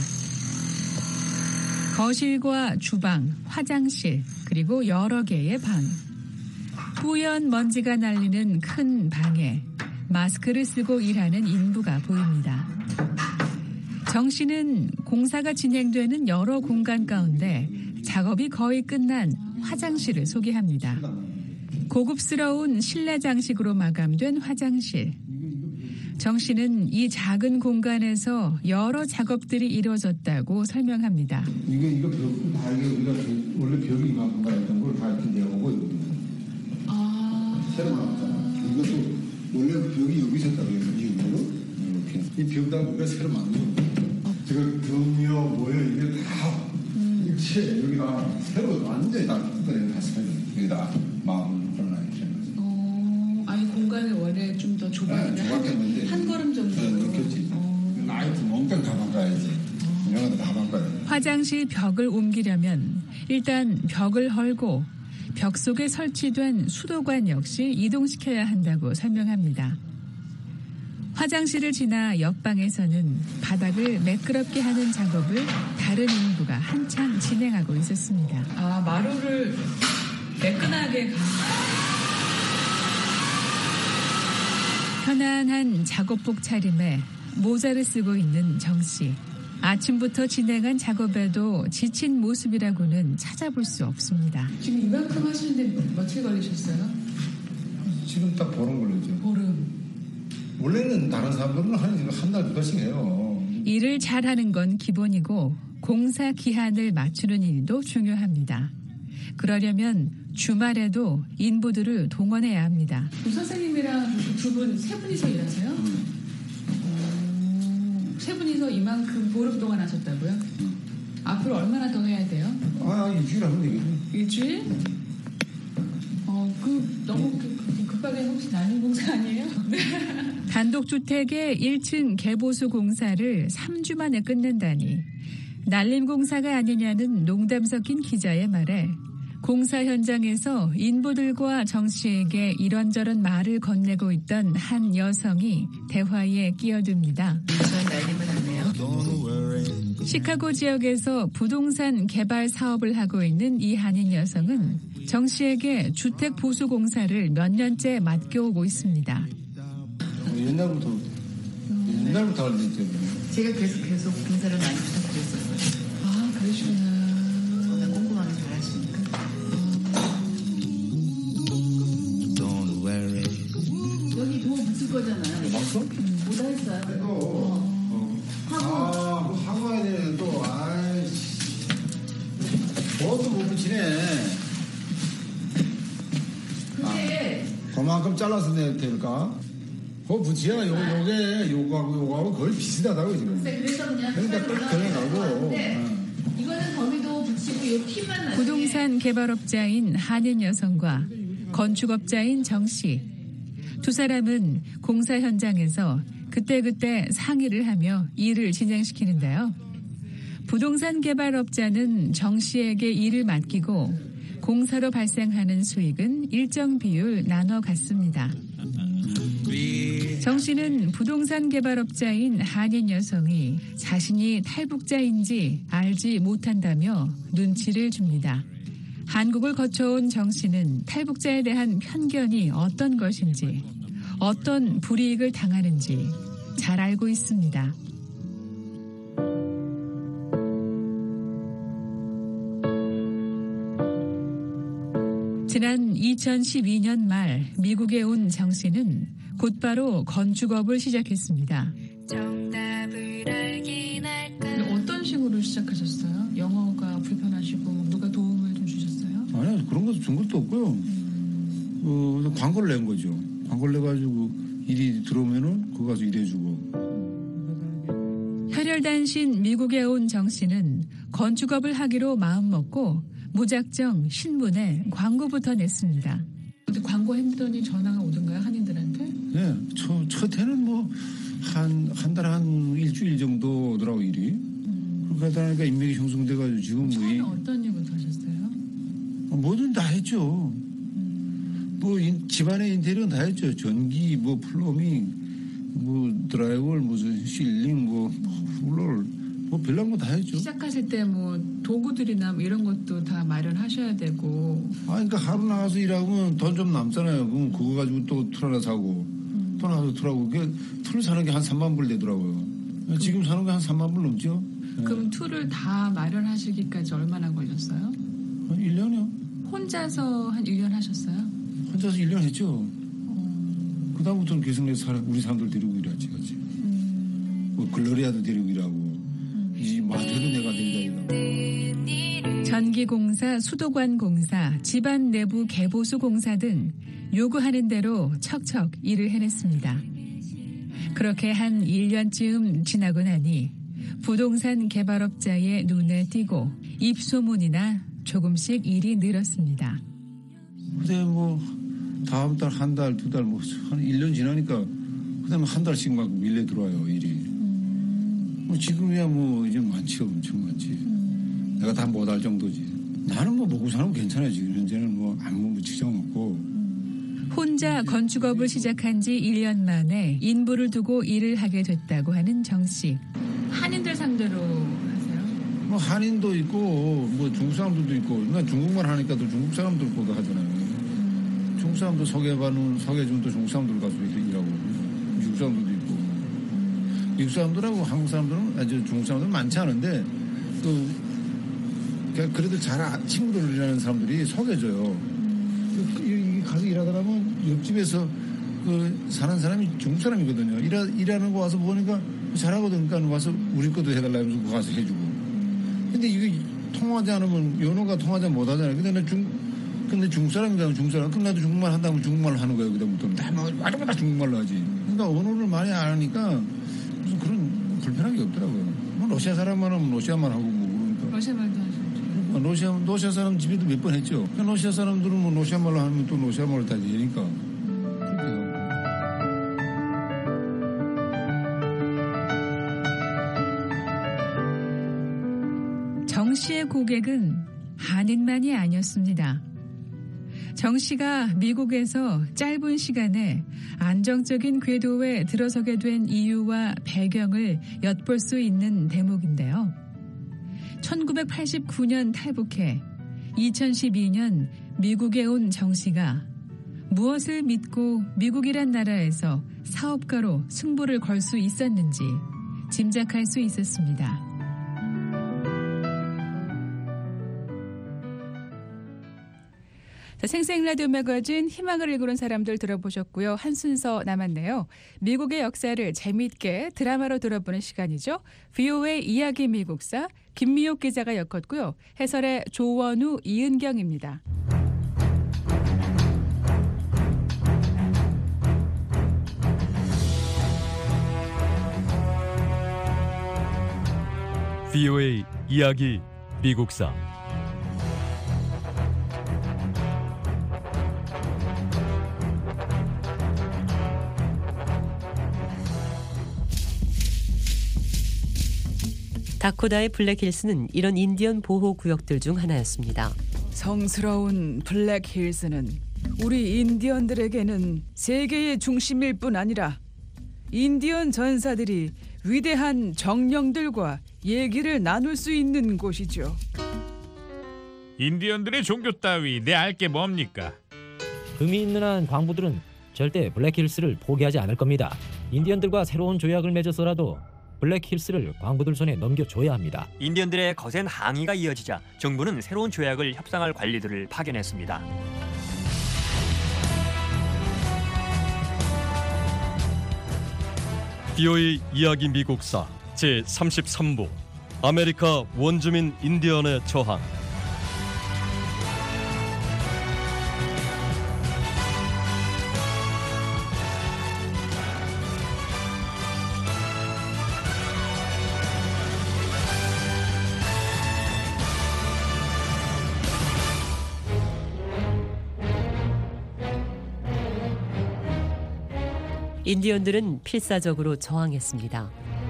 거실과 주방, 화장실, 그리고 여러 개의 방. 뿌연 먼지가 날리는 큰 방에 마스크를 쓰고 일하는 인부가 보입니다. 정 씨는 공사가 진행되는 여러 공간 가운데 작업이 거의 끝난 화장실을 소개합니다. 고급스러운 실내 장식으로 마감된 화장실. 정 씨는 이 작은 공간에서 여러 작업들이 이루어졌다고 설명합니다. 이거 이거 벽 다 이게 우리가 원래 벽이 이만큼 가였던 걸 다 이렇게 내오고 있거든요. 아. 새로 나왔잖아. 이것도 원래 벽이 여기 있었다고 해요. 이거로 이렇게 이 벽당 우리가 새로 만든 거. 지금 벽이요 뭐요 이게 다 음. 일체 여기가 새로 완전히 다 뜯어내는 다스까지 여기다 마음을 걸어놔야죠. 어, 아니 공간이 원래 좀 더 좁았는데 좁았겠는데 한 걸음 정도. 그렇지. 어. 나이트 몽땅 다 바꿔야지. 이런 것도 다 바꿔야 돼. 화장실 벽을 옮기려면 일단 벽을 헐고 벽 속에 설치된 수도관 역시 이동시켜야 한다고 설명합니다. 화장실을 지나 옆방에서는 바닥을 매끄럽게 하는 작업을 다른 인부가 한창 진행하고 있었습니다. 아, 마루를 매끈하게 가. 편안한 작업복 차림에 모자를 쓰고 있는 정 씨. 아침부터 진행한 작업에도 지친 모습이라고는 찾아볼 수 없습니다. 지금 이만큼 하시는데 며칠 걸리셨어요? 지금 딱 보름 걸리죠. 보름. 원래는 다른 사람들은 한, 한 달, 두 달씩 해요. 일을 잘하는 건 기본이고 공사 기한을 맞추는 일도 중요합니다. 그러려면 주말에도 인부들을 동원해야 합니다. 선생님이랑 두 분, 세 분이서 일하세요? 음. 오, 세 분이서 이만큼 보름 동안 하셨다고요? 음. 앞으로 얼마나 더 해야 돼요? 아, 일주일 하면 되겠네. 일주일? 음. 어, 그 너무 그, 급하게 혹시 난임 공사 아니에요? 단독주택의 일 층 개보수 공사를 삼 주 만에 끝낸다니 난림 공사가 아니냐는 농담 섞인 기자의 말에 공사 현장에서 인부들과 정 씨에게 이런저런 말을 건네고 있던 한 여성이 대화에 끼어듭니다. 시카고 지역에서 부동산 개발 사업을 하고 있는 이 한인 여성은 정 씨에게 주택 보수 공사를 몇 년째 맡겨오고 있습니다. 옛날부터 옛날부터 알고 때문에 제가 계속 계속 공사를 많이 부탁드렸었어요. 아, 그러시구나. 꼼꼼하게 잘하시니까. 여기 도 붙일 거잖아요. 맞어? 뭐다 했어요? 어. 어. 아, 뭐 하고 와야 되네 또. 아이씨. 그것도 못 붙이네. 근데 아, 그만큼 잘라서 내야 될까? 그거 붙여야 요, 요게 요거하고 요거하고 거의 비슷하다고 지금. 그래서 그냥 그러니까 딱 그래가고. 이거는 거기도 붙이고 요 키만 나중에. 부동산 개발업자인 한인 여성과 건축업자인 정 씨. 두 사람은 공사 현장에서 그때그때 상의를 하며 일을 진행시키는데요. 부동산 개발업자는 정 씨에게 일을 맡기고 공사로 발생하는 수익은 일정 비율 나눠 갖습니다. 정 씨는 부동산 개발업자인 한인 여성이 자신이 탈북자인지 알지 못한다며 눈치를 줍니다. 한국을 거쳐온 정 씨는 탈북자에 대한 편견이 어떤 것인지, 어떤 불이익을 당하는지 잘 알고 있습니다. 지난 이천십이 년 말 미국에 온 정 씨는 곧바로 건축업을 시작했습니다. 어떤 식으로 시작하셨어요? 영어가 불편하시고 누가 도움을 좀 주셨어요? 아니요, 그런 것도 준 것도 없고요. 음. 어, 광고를 낸 거죠. 광고를 내가지고 일이 들어오면은 그거 가서 일해주고. 혈혈단신 미국에 온 정 씨는 건축업을 하기로 마음먹고 무작정 신문에 광고부터 냈습니다. 근데 광고 했더니 전화가 오던가요, 한인들한테? 네, 첫, 첫 해는 뭐, 한, 한 달에 한 일주일 정도 오더라고, 일이. 음. 그렇게 하다 보니까 인맥이 형성돼가지고 지금 처음에 뭐. 어떤 일부터 하셨어요? 뭐든 다 했죠. 음. 뭐, 인, 집안의 인테리어는 다 했죠. 전기, 뭐, 플러밍, 뭐, 드라이월, 무슨 실링, 뭐, 플로를. 뭐 별난 거 다 했죠. 시작하실 때 뭐 도구들이나 뭐 이런 것도 다 마련하셔야 되고. 아, 그러니까 하루 나가서 일하면 돈 좀 남잖아요. 그럼 그거 가지고 또 틀 하나 사고, 음. 또 나가서 틀하고, 그게 틀 사는 게 한 삼만 불 되더라고요. 그, 지금 사는 게 한 삼만 불 넘죠. 그럼 네. 툴을 다 마련하시기까지 얼마나 걸렸어요? 한 일 년이요. 혼자서 한 일 년 하셨어요? 혼자서 일 년 했죠. 어. 그 다음부터는 계속 내 사람, 우리 사람들 데리고 일하지, 같이. 음. 뭐 글로리아도 데리고 일하고. 이 마대도 내가 된다. 전기공사, 수도관 공사, 집안 내부 개보수 공사 등 요구하는 대로 척척 일을 해냈습니다. 그렇게 한 일 년쯤 지나고 나니 부동산 개발업자의 눈에 띄고 입소문이나 조금씩 일이 늘었습니다. 근데 뭐 다음 달, 한 달, 두 달, 뭐 한 일 년 지나니까 그다음에 한 달씩 막 밀려 들어와요, 일이. 뭐 지금이야 뭐 이제 많지, 엄청 많지. 음. 내가 다 못할 정도지. 나는 뭐 먹고 사는 거 괜찮아요. 지금 현재는 뭐 아무 지장 없고. 음. 혼자 건축업을 시작한 지 일 년 만에 인부를 두고 일을 하게 됐다고 하는 정 씨. 한인들 상대로 하세요? 뭐 한인도 있고 뭐 중국 사람들도 있고. 나 중국말 하니까 또 중국 사람들 보다 하잖아요. 음. 중국 사람도 소개받는 소개해주면 또 중국 사람들 가서 일하고 미국 사람들도 있고. 미국 사람들하고 한국 사람들은 아주 중국 사람들은 많지 않은데 또 그래도 잘 친구들이라는 사람들이 소개해줘요. 음. 가서 일하다 보면 옆집에서 그 사는 사람이 중국 사람이거든요. 일하, 일하는 거 와서 보니까 잘하거든. 그러니까 와서 우리 것도 해달라 하면서 그거 가서 해주고. 근데 이게 통하지 않으면 연어가 통하지 못하잖아요. 근데 나 중, 근데 중국 사람이니까 중국 사람. 그럼 나도 중국말 한다면 중국말로 하는 거예요. 그다음부터는 다 마다마다 중국말로 하지. 그러니까 언어를 많이 안 하니까 무슨 그런 불편한 게 없더라고요. 뭐 러시아 사람만 하면 러시아만 하고 뭐 그러니까. 러시아말도 하셨죠? 러시아, 러시아 사람 집에도 몇 번 했죠. 러시아 사람들은 뭐 러시아말로 하면 또 러시아말로 다 되니까. 정 씨의 고객은 한인만이 아니었습니다. 정 씨가 미국에서 짧은 시간에 안정적인 궤도에 들어서게 된 이유와 배경을 엿볼 수 있는 대목인데요. 천구백팔십구 년 탈북해 이천십이 년 미국에 온 정 씨가 무엇을 믿고 미국이란 나라에서 사업가로 승부를 걸 수 있었는지 짐작할 수 있었습니다. 자, 생생 라디오 매거진 희망을 일구는 사람들 들어보셨고요. 한 순서 남았네요. 미국의 역사를 재미있게 드라마로 들어보는 시간이죠. 브이오에이 이야기 미국사 김미옥 기자가 엮었고요. 해설의 조원우, 이은경입니다. 브이오에이 이야기 미국사 다코다의 블랙힐스는 이런 인디언 보호 구역들 중 하나였습니다. 성스러운 블랙힐스는 우리 인디언들에게는 세계의 중심일 뿐 아니라 인디언 전사들이 위대한 정령들과 얘기를 나눌 수 있는 곳이죠. 인디언들의 종교 따위 내 알 게 뭡니까? 금이 있는 한 광부들은 절대 블랙힐스를 포기하지 않을 겁니다. 인디언들과 새로운 조약을 맺어서라도 블랙힐스를 광부들 손에 넘겨줘야 합니다. 인디언들의 거센 항의가 이어지자 정부는 새로운 조약을 협상할 관리들을 파견했습니다. 브이오에이 이야기 미국사 제삼십삼 부 아메리카 원주민 인디언의 저항. 인디언들은 필사적으로 저항했습니다.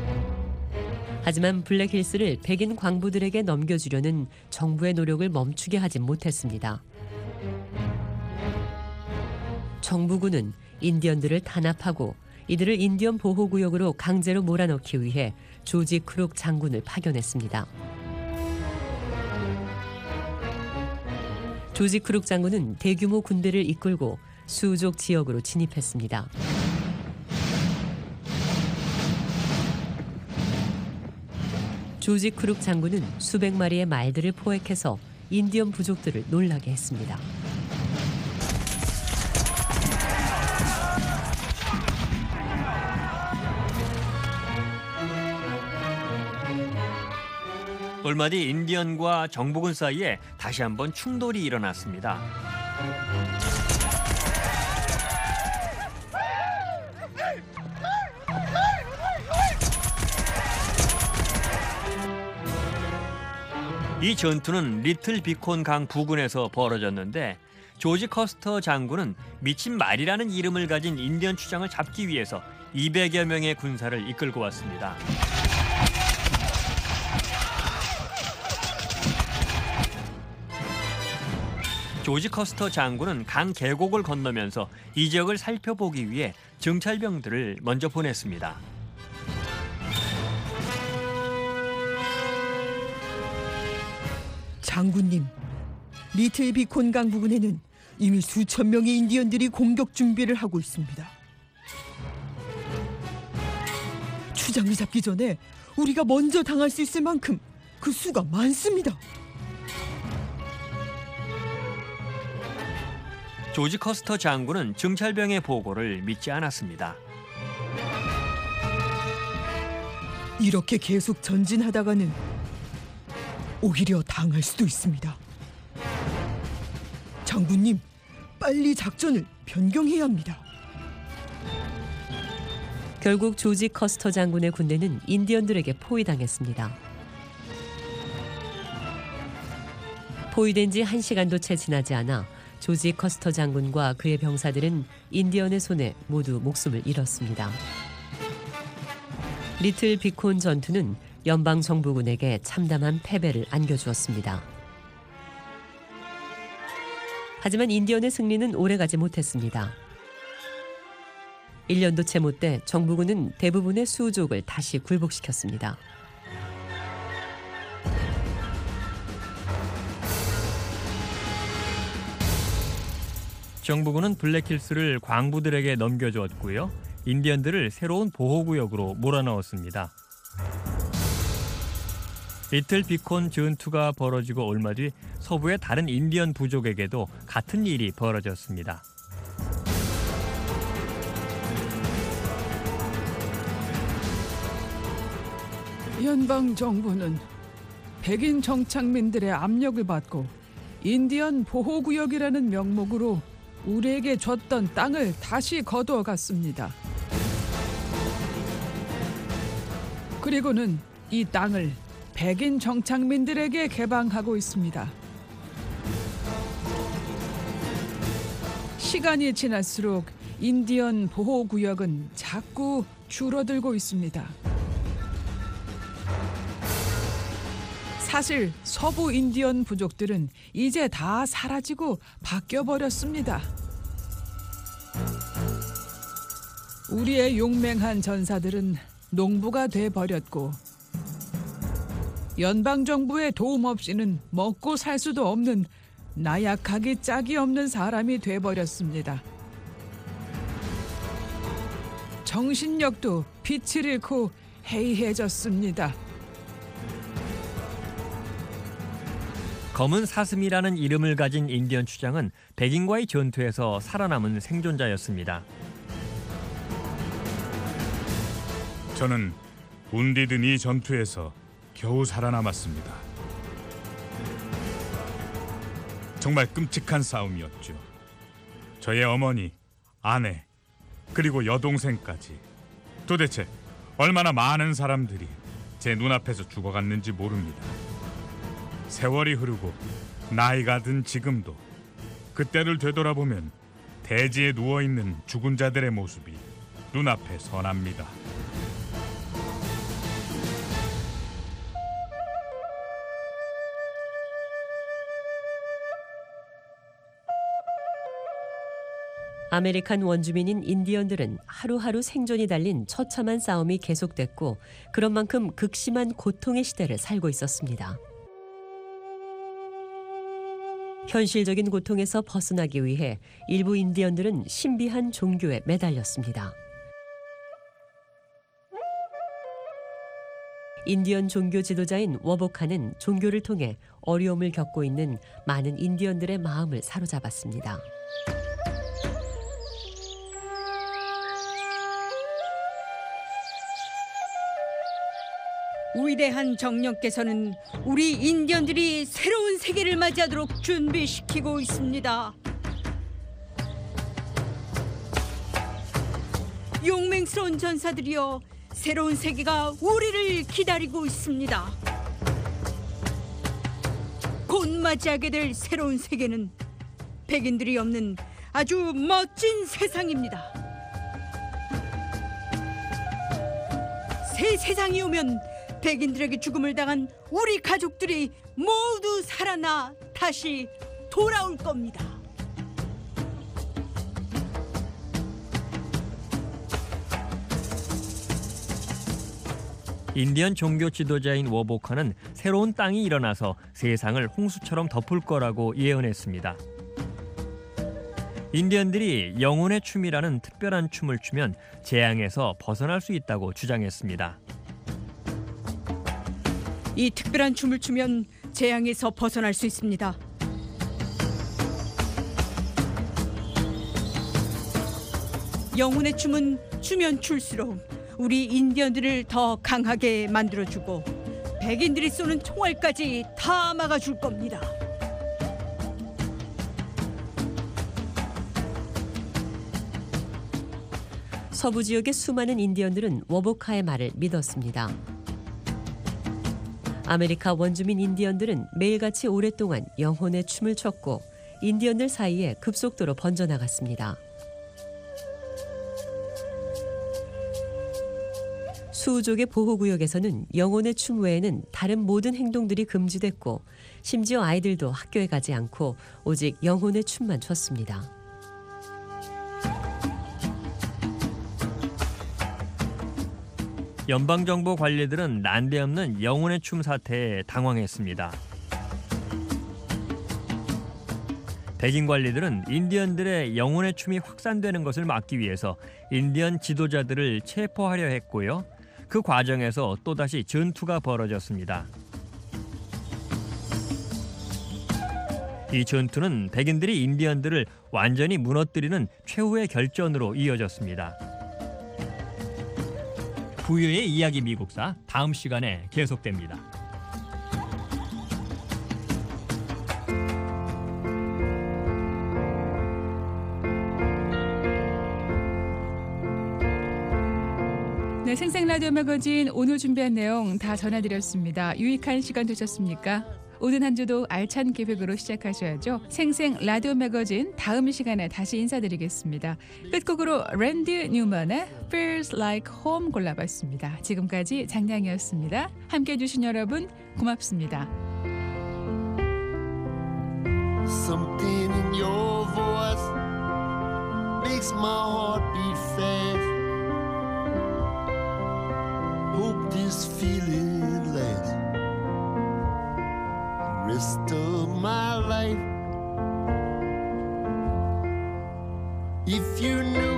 하지만 블랙힐스를 백인 광부들에게 넘겨주려는 정부의 노력을 멈추게 하진 못했습니다. 정부군은 인디언들을 탄압하고 이들을 인디언 보호구역으로 강제로 몰아넣기 위해 조지 크룩 장군을 파견했습니다. 조지 크룩 장군은 대규모 군대를 이끌고 수족 지역으로 진입했습니다. 조지 크룩 장군은 수백 마리의 말들을 포획해서 인디언 부족들을 놀라게 했습니다. 얼마 뒤 인디언과 정부군 사이에 다시 한번 충돌이 일어났습니다. 이 전투는 리틀 비콘 강 부근에서 벌어졌는데 조지 커스터 장군은 미친 말이라는 이름을 가진 인디언 추장을 잡기 위해서 이백여 명의 군사를 이끌고 왔습니다. 조지 커스터 장군은 강 계곡을 건너면서 이 지역을 살펴보기 위해 정찰병들을 먼저 보냈습니다. 장군님, 리틀 비콘강 부근에는 이미 수천 명의 인디언들이 공격 준비를 하고 있습니다. 추장을 잡기 전에 우리가 먼저 당할 수 있을 만큼 그 수가 많습니다. 조지 커스터 장군은 정찰병의 보고를 믿지 않았습니다. 이렇게 계속 전진하다가는 오히려 당할 수도 있습니다. 장군님, 빨리 작전을 변경해야 합니다. 결국 조지 커스터 장군의 군대는 인디언들에게 포위당했습니다. 포위된 지 한 시간도 채 지나지 않아 조지 커스터 장군과 그의 병사들은 인디언의 손에 모두 목숨을 잃었습니다. 리틀 비콘 전투는 연방 정부군에게 참담한 패배를 안겨주었습니다. 하지만 인디언의 승리는 오래가지 못했습니다. 일 년도 채 못 돼 정부군은 대부분의 수족을 다시 굴복시켰습니다. 정부군은 블랙힐스를 광부들에게 넘겨주었고요. 인디언들을 새로운 보호구역으로 몰아넣었습니다. 리틀 비콘 전투가 벌어지고 얼마 뒤 서부의 다른 인디언 부족에게도 같은 일이 벌어졌습니다. 연방 정부는 백인 정착민들의 압력을 받고 인디언 보호구역이라는 명목으로 우리에게 줬던 땅을 다시 거두어갔습니다. 그리고는 이 땅을 백인 정착민들에게 개방하고 있습니다. 시간이 지날수록 인디언 보호구역은 자꾸 줄어들고 있습니다. 사실 서부 인디언 부족들은 이제 다 사라지고 바뀌어버렸습니다. 우리의 용맹한 전사들은 농부가 돼버렸고 연방정부의 도움 없이는 먹고 살 수도 없는 나약하기 짝이 없는 사람이 돼버렸습니다. 정신력도 빛을 잃고 해이해졌습니다. 검은 사슴이라는 이름을 가진 인디언 추장은 백인과의 전투에서 살아남은 생존자였습니다. 저는 운디든 이 전투에서 겨우 살아남았습니다. 정말 끔찍한 싸움이었죠. 저의 어머니, 아내, 그리고 여동생까지 도대체 얼마나 많은 사람들이 제 눈앞에서 죽어갔는지 모릅니다. 세월이 흐르고 나이가 든 지금도 그때를 되돌아보면 대지에 누워있는 죽은 자들의 모습이 눈앞에 선합니다. 아메리칸 원주민인 인디언들은 하루하루 생존이 달린 처참한 싸움이 계속됐고 그런 만큼 극심한 고통의 시대를 살고 있었습니다. 현실적인 고통에서 벗어나기 위해 일부 인디언들은 신비한 종교에 매달렸습니다. 인디언 종교 지도자인 워보카는 종교를 통해 어려움을 겪고 있는 많은 인디언들의 마음을 사로잡았습니다. 위대한 정령께서는 우리 인디언들이 새로운 세계를 맞이하도록 준비시키고 있습니다. 용맹스러운 전사들이여, 새로운 세계가 우리를 기다리고 있습니다. 곧 맞이하게 될 새로운 세계는 백인들이 없는 아주 멋진 세상입니다. 새 세상이 오면 백인들에게 죽음을 당한 우리 가족들이 모두 살아나 다시 돌아올 겁니다. 인디언 종교 지도자인 워보카는 새로운 땅이 일어나서 세상을 홍수처럼 덮을 거라고 예언했습니다. 인디언들이 영혼의 춤이라는 특별한 춤을 추면 재앙에서 벗어날 수 있다고 주장했습니다. 이 특별한 춤을 추면 재앙에서 벗어날 수 있습니다. 영혼의 춤은 추면 출수록 우리 인디언들을 더 강하게 만들어주고 백인들이 쏘는 총알까지 다 막아줄 겁니다. 서부 지역의 수많은 인디언들은 워보카의 말을 믿었습니다. 아메리카 원주민 인디언들은 매일같이 오랫동안 영혼의 춤을 췄고 인디언들 사이에 급속도로 번져나갔습니다. 수우족의 보호구역에서는 영혼의 춤 외에는 다른 모든 행동들이 금지됐고 심지어 아이들도 학교에 가지 않고 오직 영혼의 춤만 췄습니다. 연방정부 관리들은 난데없는 영혼의 춤 사태에 당황했습니다. 백인 관리들은 인디언들의 영혼의 춤이 확산되는 것을 막기 위해서 인디언 지도자들을 체포하려 했고요. 그 과정에서 또다시 전투가 벌어졌습니다. 이 전투는 백인들이 인디언들을 완전히 무너뜨리는 최후의 결전으로 이어졌습니다. 부유의 이야기 미국사 다음 시간에 계속됩니다. 네, 생생라디오 매거진 오늘 준비한 내용 다 전해드렸습니다. 유익한 시간 되셨습니까? 오는 한 주도 알찬 계획으로 시작하셔야죠. 생생라디오 매거진 다음 시간에 다시 인사드리겠습니다. 끝곡으로 랜디 뉴먼의 Feels Like Home 골라봤습니다. 지금까지 장량이었습니다. 함께해 주신 여러분 고맙습니다. Something in your voice makes my heart beat fast. Hope this feeling lasts the rest of my life. If you knew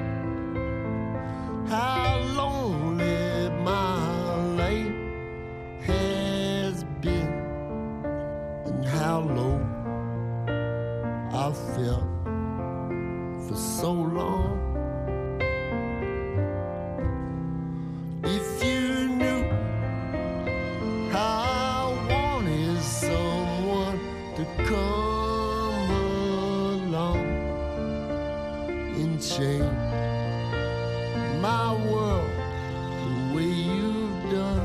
how lonely my life has been and how low I felt for so long. If you knew how I wanted someone to come along and change my world the way you've done,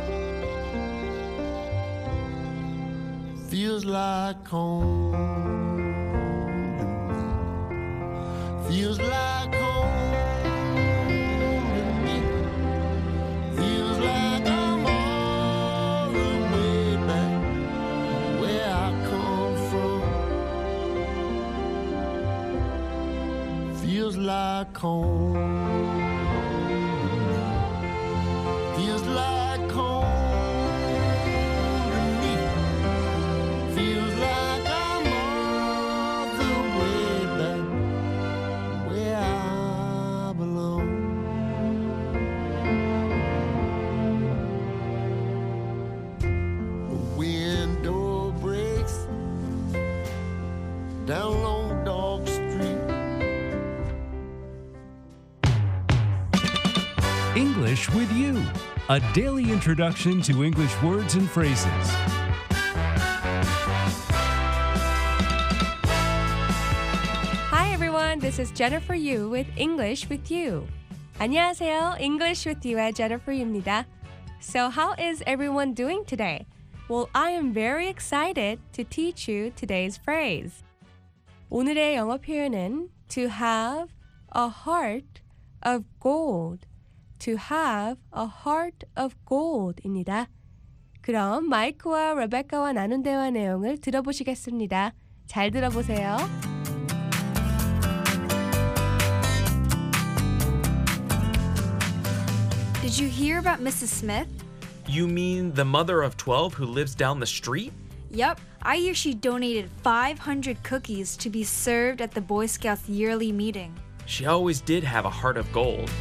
feels like home. Feels like home to me. Feels like I'm all the way back where I come from. Feels like home. Feels like home to me. Feels like I'm all the way back where I belong. The window breaks down Long Dog Street. English with You, a daily introduction to English words and phrases. Hi everyone, this is Jennifer Yu with English with You. 안녕하세요, English with You의 Jennifer Yu입니다. So how is everyone doing today? Well, I am very excited to teach you today's phrase. 오늘의 영어 표현은 to have a heart of gold. To have a heart of gold입니다. 그럼 마이크와 레베카와 나눈 대화 내용을 들어보시겠습니다. 잘 들어보세요. Did you hear about Missus Smith? You mean the mother of twelve who lives down the street? Yep, I hear she donated five hundred cookies to be served at the Boy Scouts yearly meeting. She always did have a heart of gold.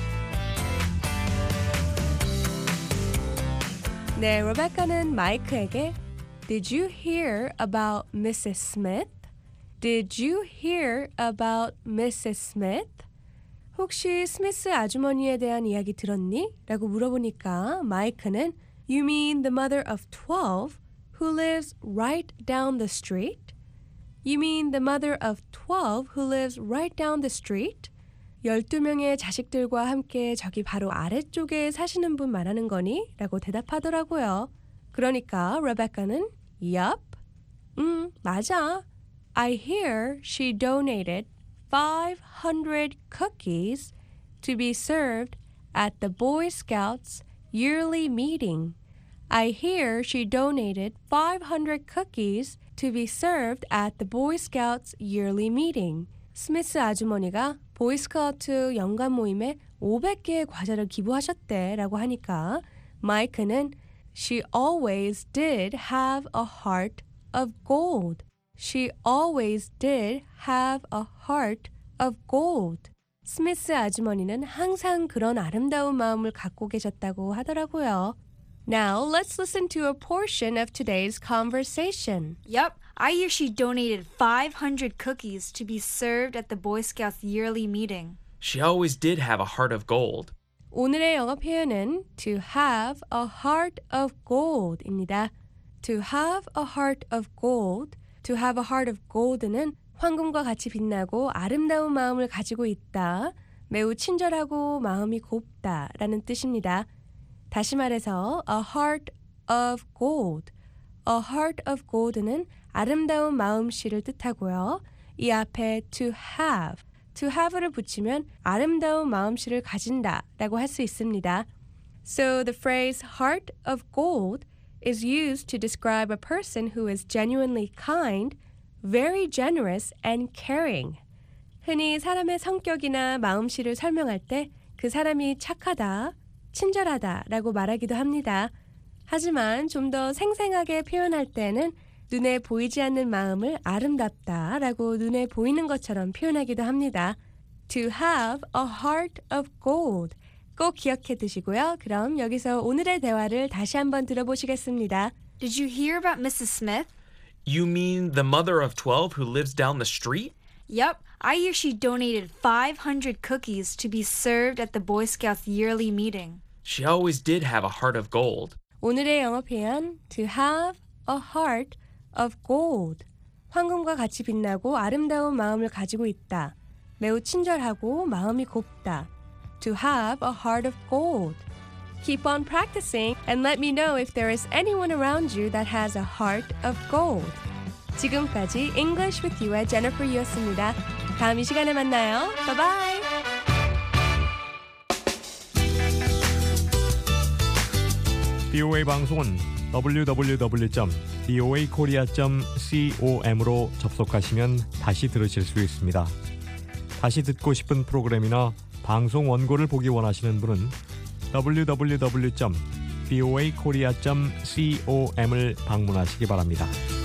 네, 레베카는 마이크에게 Did you hear about Missus Smith? Did you hear about Missus Smith? 혹시 스미스 아주머니에 대한 이야기 들었니? 라고 물어보니까 마이크는 You mean the mother of twelve who lives right down the street? You mean the mother of twelve who lives right down the street? 열두 명의 자식들과 함께 저기 바로 아래쪽에 사시는 분 말하는 거니? 라고 대답하더라고요. 그러니까 레베카는 Yup, 음, 맞아. I hear she donated five hundred cookies to be served at the Boy Scouts yearly meeting. I hear she donated five hundred cookies to be served at the Boy Scouts yearly meeting. 스미스 아주머니가 보이스카우트 연간 모임에 오백 개의 과자를 기부하셨대 라고 하니까 마이크는 She always did have a heart of gold. She always did have a heart of gold. 스미스 아주머니는 항상 그런 아름다운 마음을 갖고 계셨다고 하더라고요. Now, let's listen to a portion of today's conversation. Yep, I hear she donated five hundred cookies to be served at the Boy Scouts yearly meeting. She always did have a heart of gold. 오늘의 영어 표현은 to have a heart of gold입니다. To have a heart of gold, to have a heart of gold는 황금과 같이 빛나고 아름다운 마음을 가지고 있다, 매우 친절하고 마음이 곱다 라는 뜻입니다. 다시 말해서 a heart of gold, a heart of gold는 아름다운 마음씨를 뜻하고요. 이 앞에 to have, to have를 붙이면 아름다운 마음씨를 가진다 라고 할 수 있습니다. So the phrase heart of gold is used to describe a person who is genuinely kind, very generous and caring. 흔히 사람의 성격이나 마음씨를 설명할 때 그 사람이 착하다, 친절하다 라고 말하기도 합니다. 하지만 좀 더 생생하게 표현할 때는 눈에 보이지 않는 마음을 아름답다 라고 눈에 보이는 것처럼 표현하기도 합니다. To have a heart of gold. 꼭 기억해 두시고요. 그럼 여기서 오늘의 대화를 다시 한번 들어보시겠습니다. Did you hear about Missus Smith? You mean the mother of twelve who lives down the street? Yep, I hear she donated five hundred cookies to be served at the Boy Scouts yearly meeting. She always did have a heart of gold. 오늘의 영어 표현 to have a heart of gold. 황금과 같이 빛나고 아름다운 마음을 가지고 있다. 매우 친절하고 마음이 곱다. To have a heart of gold. Keep on practicing and let me know if there is anyone around you that has a heart of gold. 지금까지 English with You의 Jennifer Yu였습니다. 다음 이 시간에 만나요. Bye bye. 비오에이 방송은 더블유 더블유 더블유 점 비오에이 코리아 점 com으로 접속하시면 다시 들으실 수 있습니다. 다시 듣고 싶은 프로그램이나 방송 원고를 보기 원하시는 분은 더블유 더블유 더블유 점 비오에이 코리아 점 com을 방문하시기 바랍니다.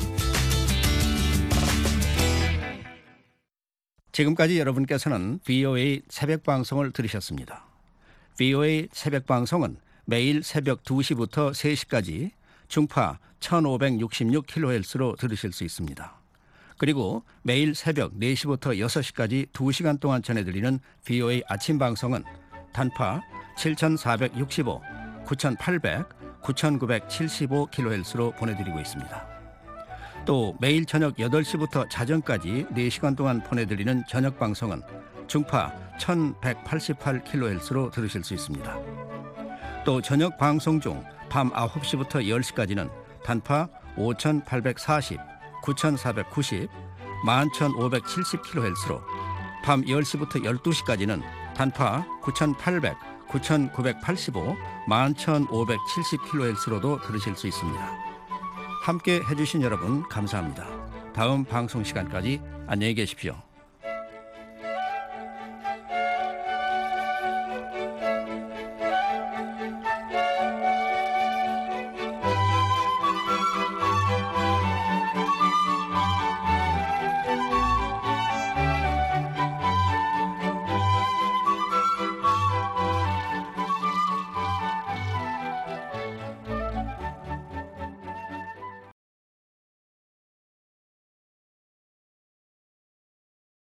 지금까지 여러분께서는 비오에이 새벽 방송을 들으셨습니다. 비오에이 새벽 방송은 매일 새벽 두 시부터 세 시까지 중파 천오백육십육 킬로헤르츠로 들으실 수 있습니다. 그리고 매일 새벽 네 시부터 여섯 시까지 두 시간 동안 전해드리는 비오에이 아침 방송은 단파 칠천사백육십오, 구천팔백, 구천구백칠십오 킬로헤르츠로 보내드리고 있습니다. 또 매일 저녁 여덟 시부터 자정까지 네 시간 동안 보내드리는 저녁 방송은 중파 천백팔십팔 킬로헤르츠로 들으실 수 있습니다. 또 저녁 방송 중 밤 아홉 시부터 열 시까지는 단파 오천팔백사십, 구천사백구십, 만 천오백칠십 킬로헤르츠로 밤 열 시부터 열두 시까지는 단파 구천팔백, 구천구백팔십오, 만 천오백칠십 킬로헤르츠로도 들으실 수 있습니다. 함께 해주신 여러분 감사합니다. 다음 방송 시간까지 안녕히 계십시오.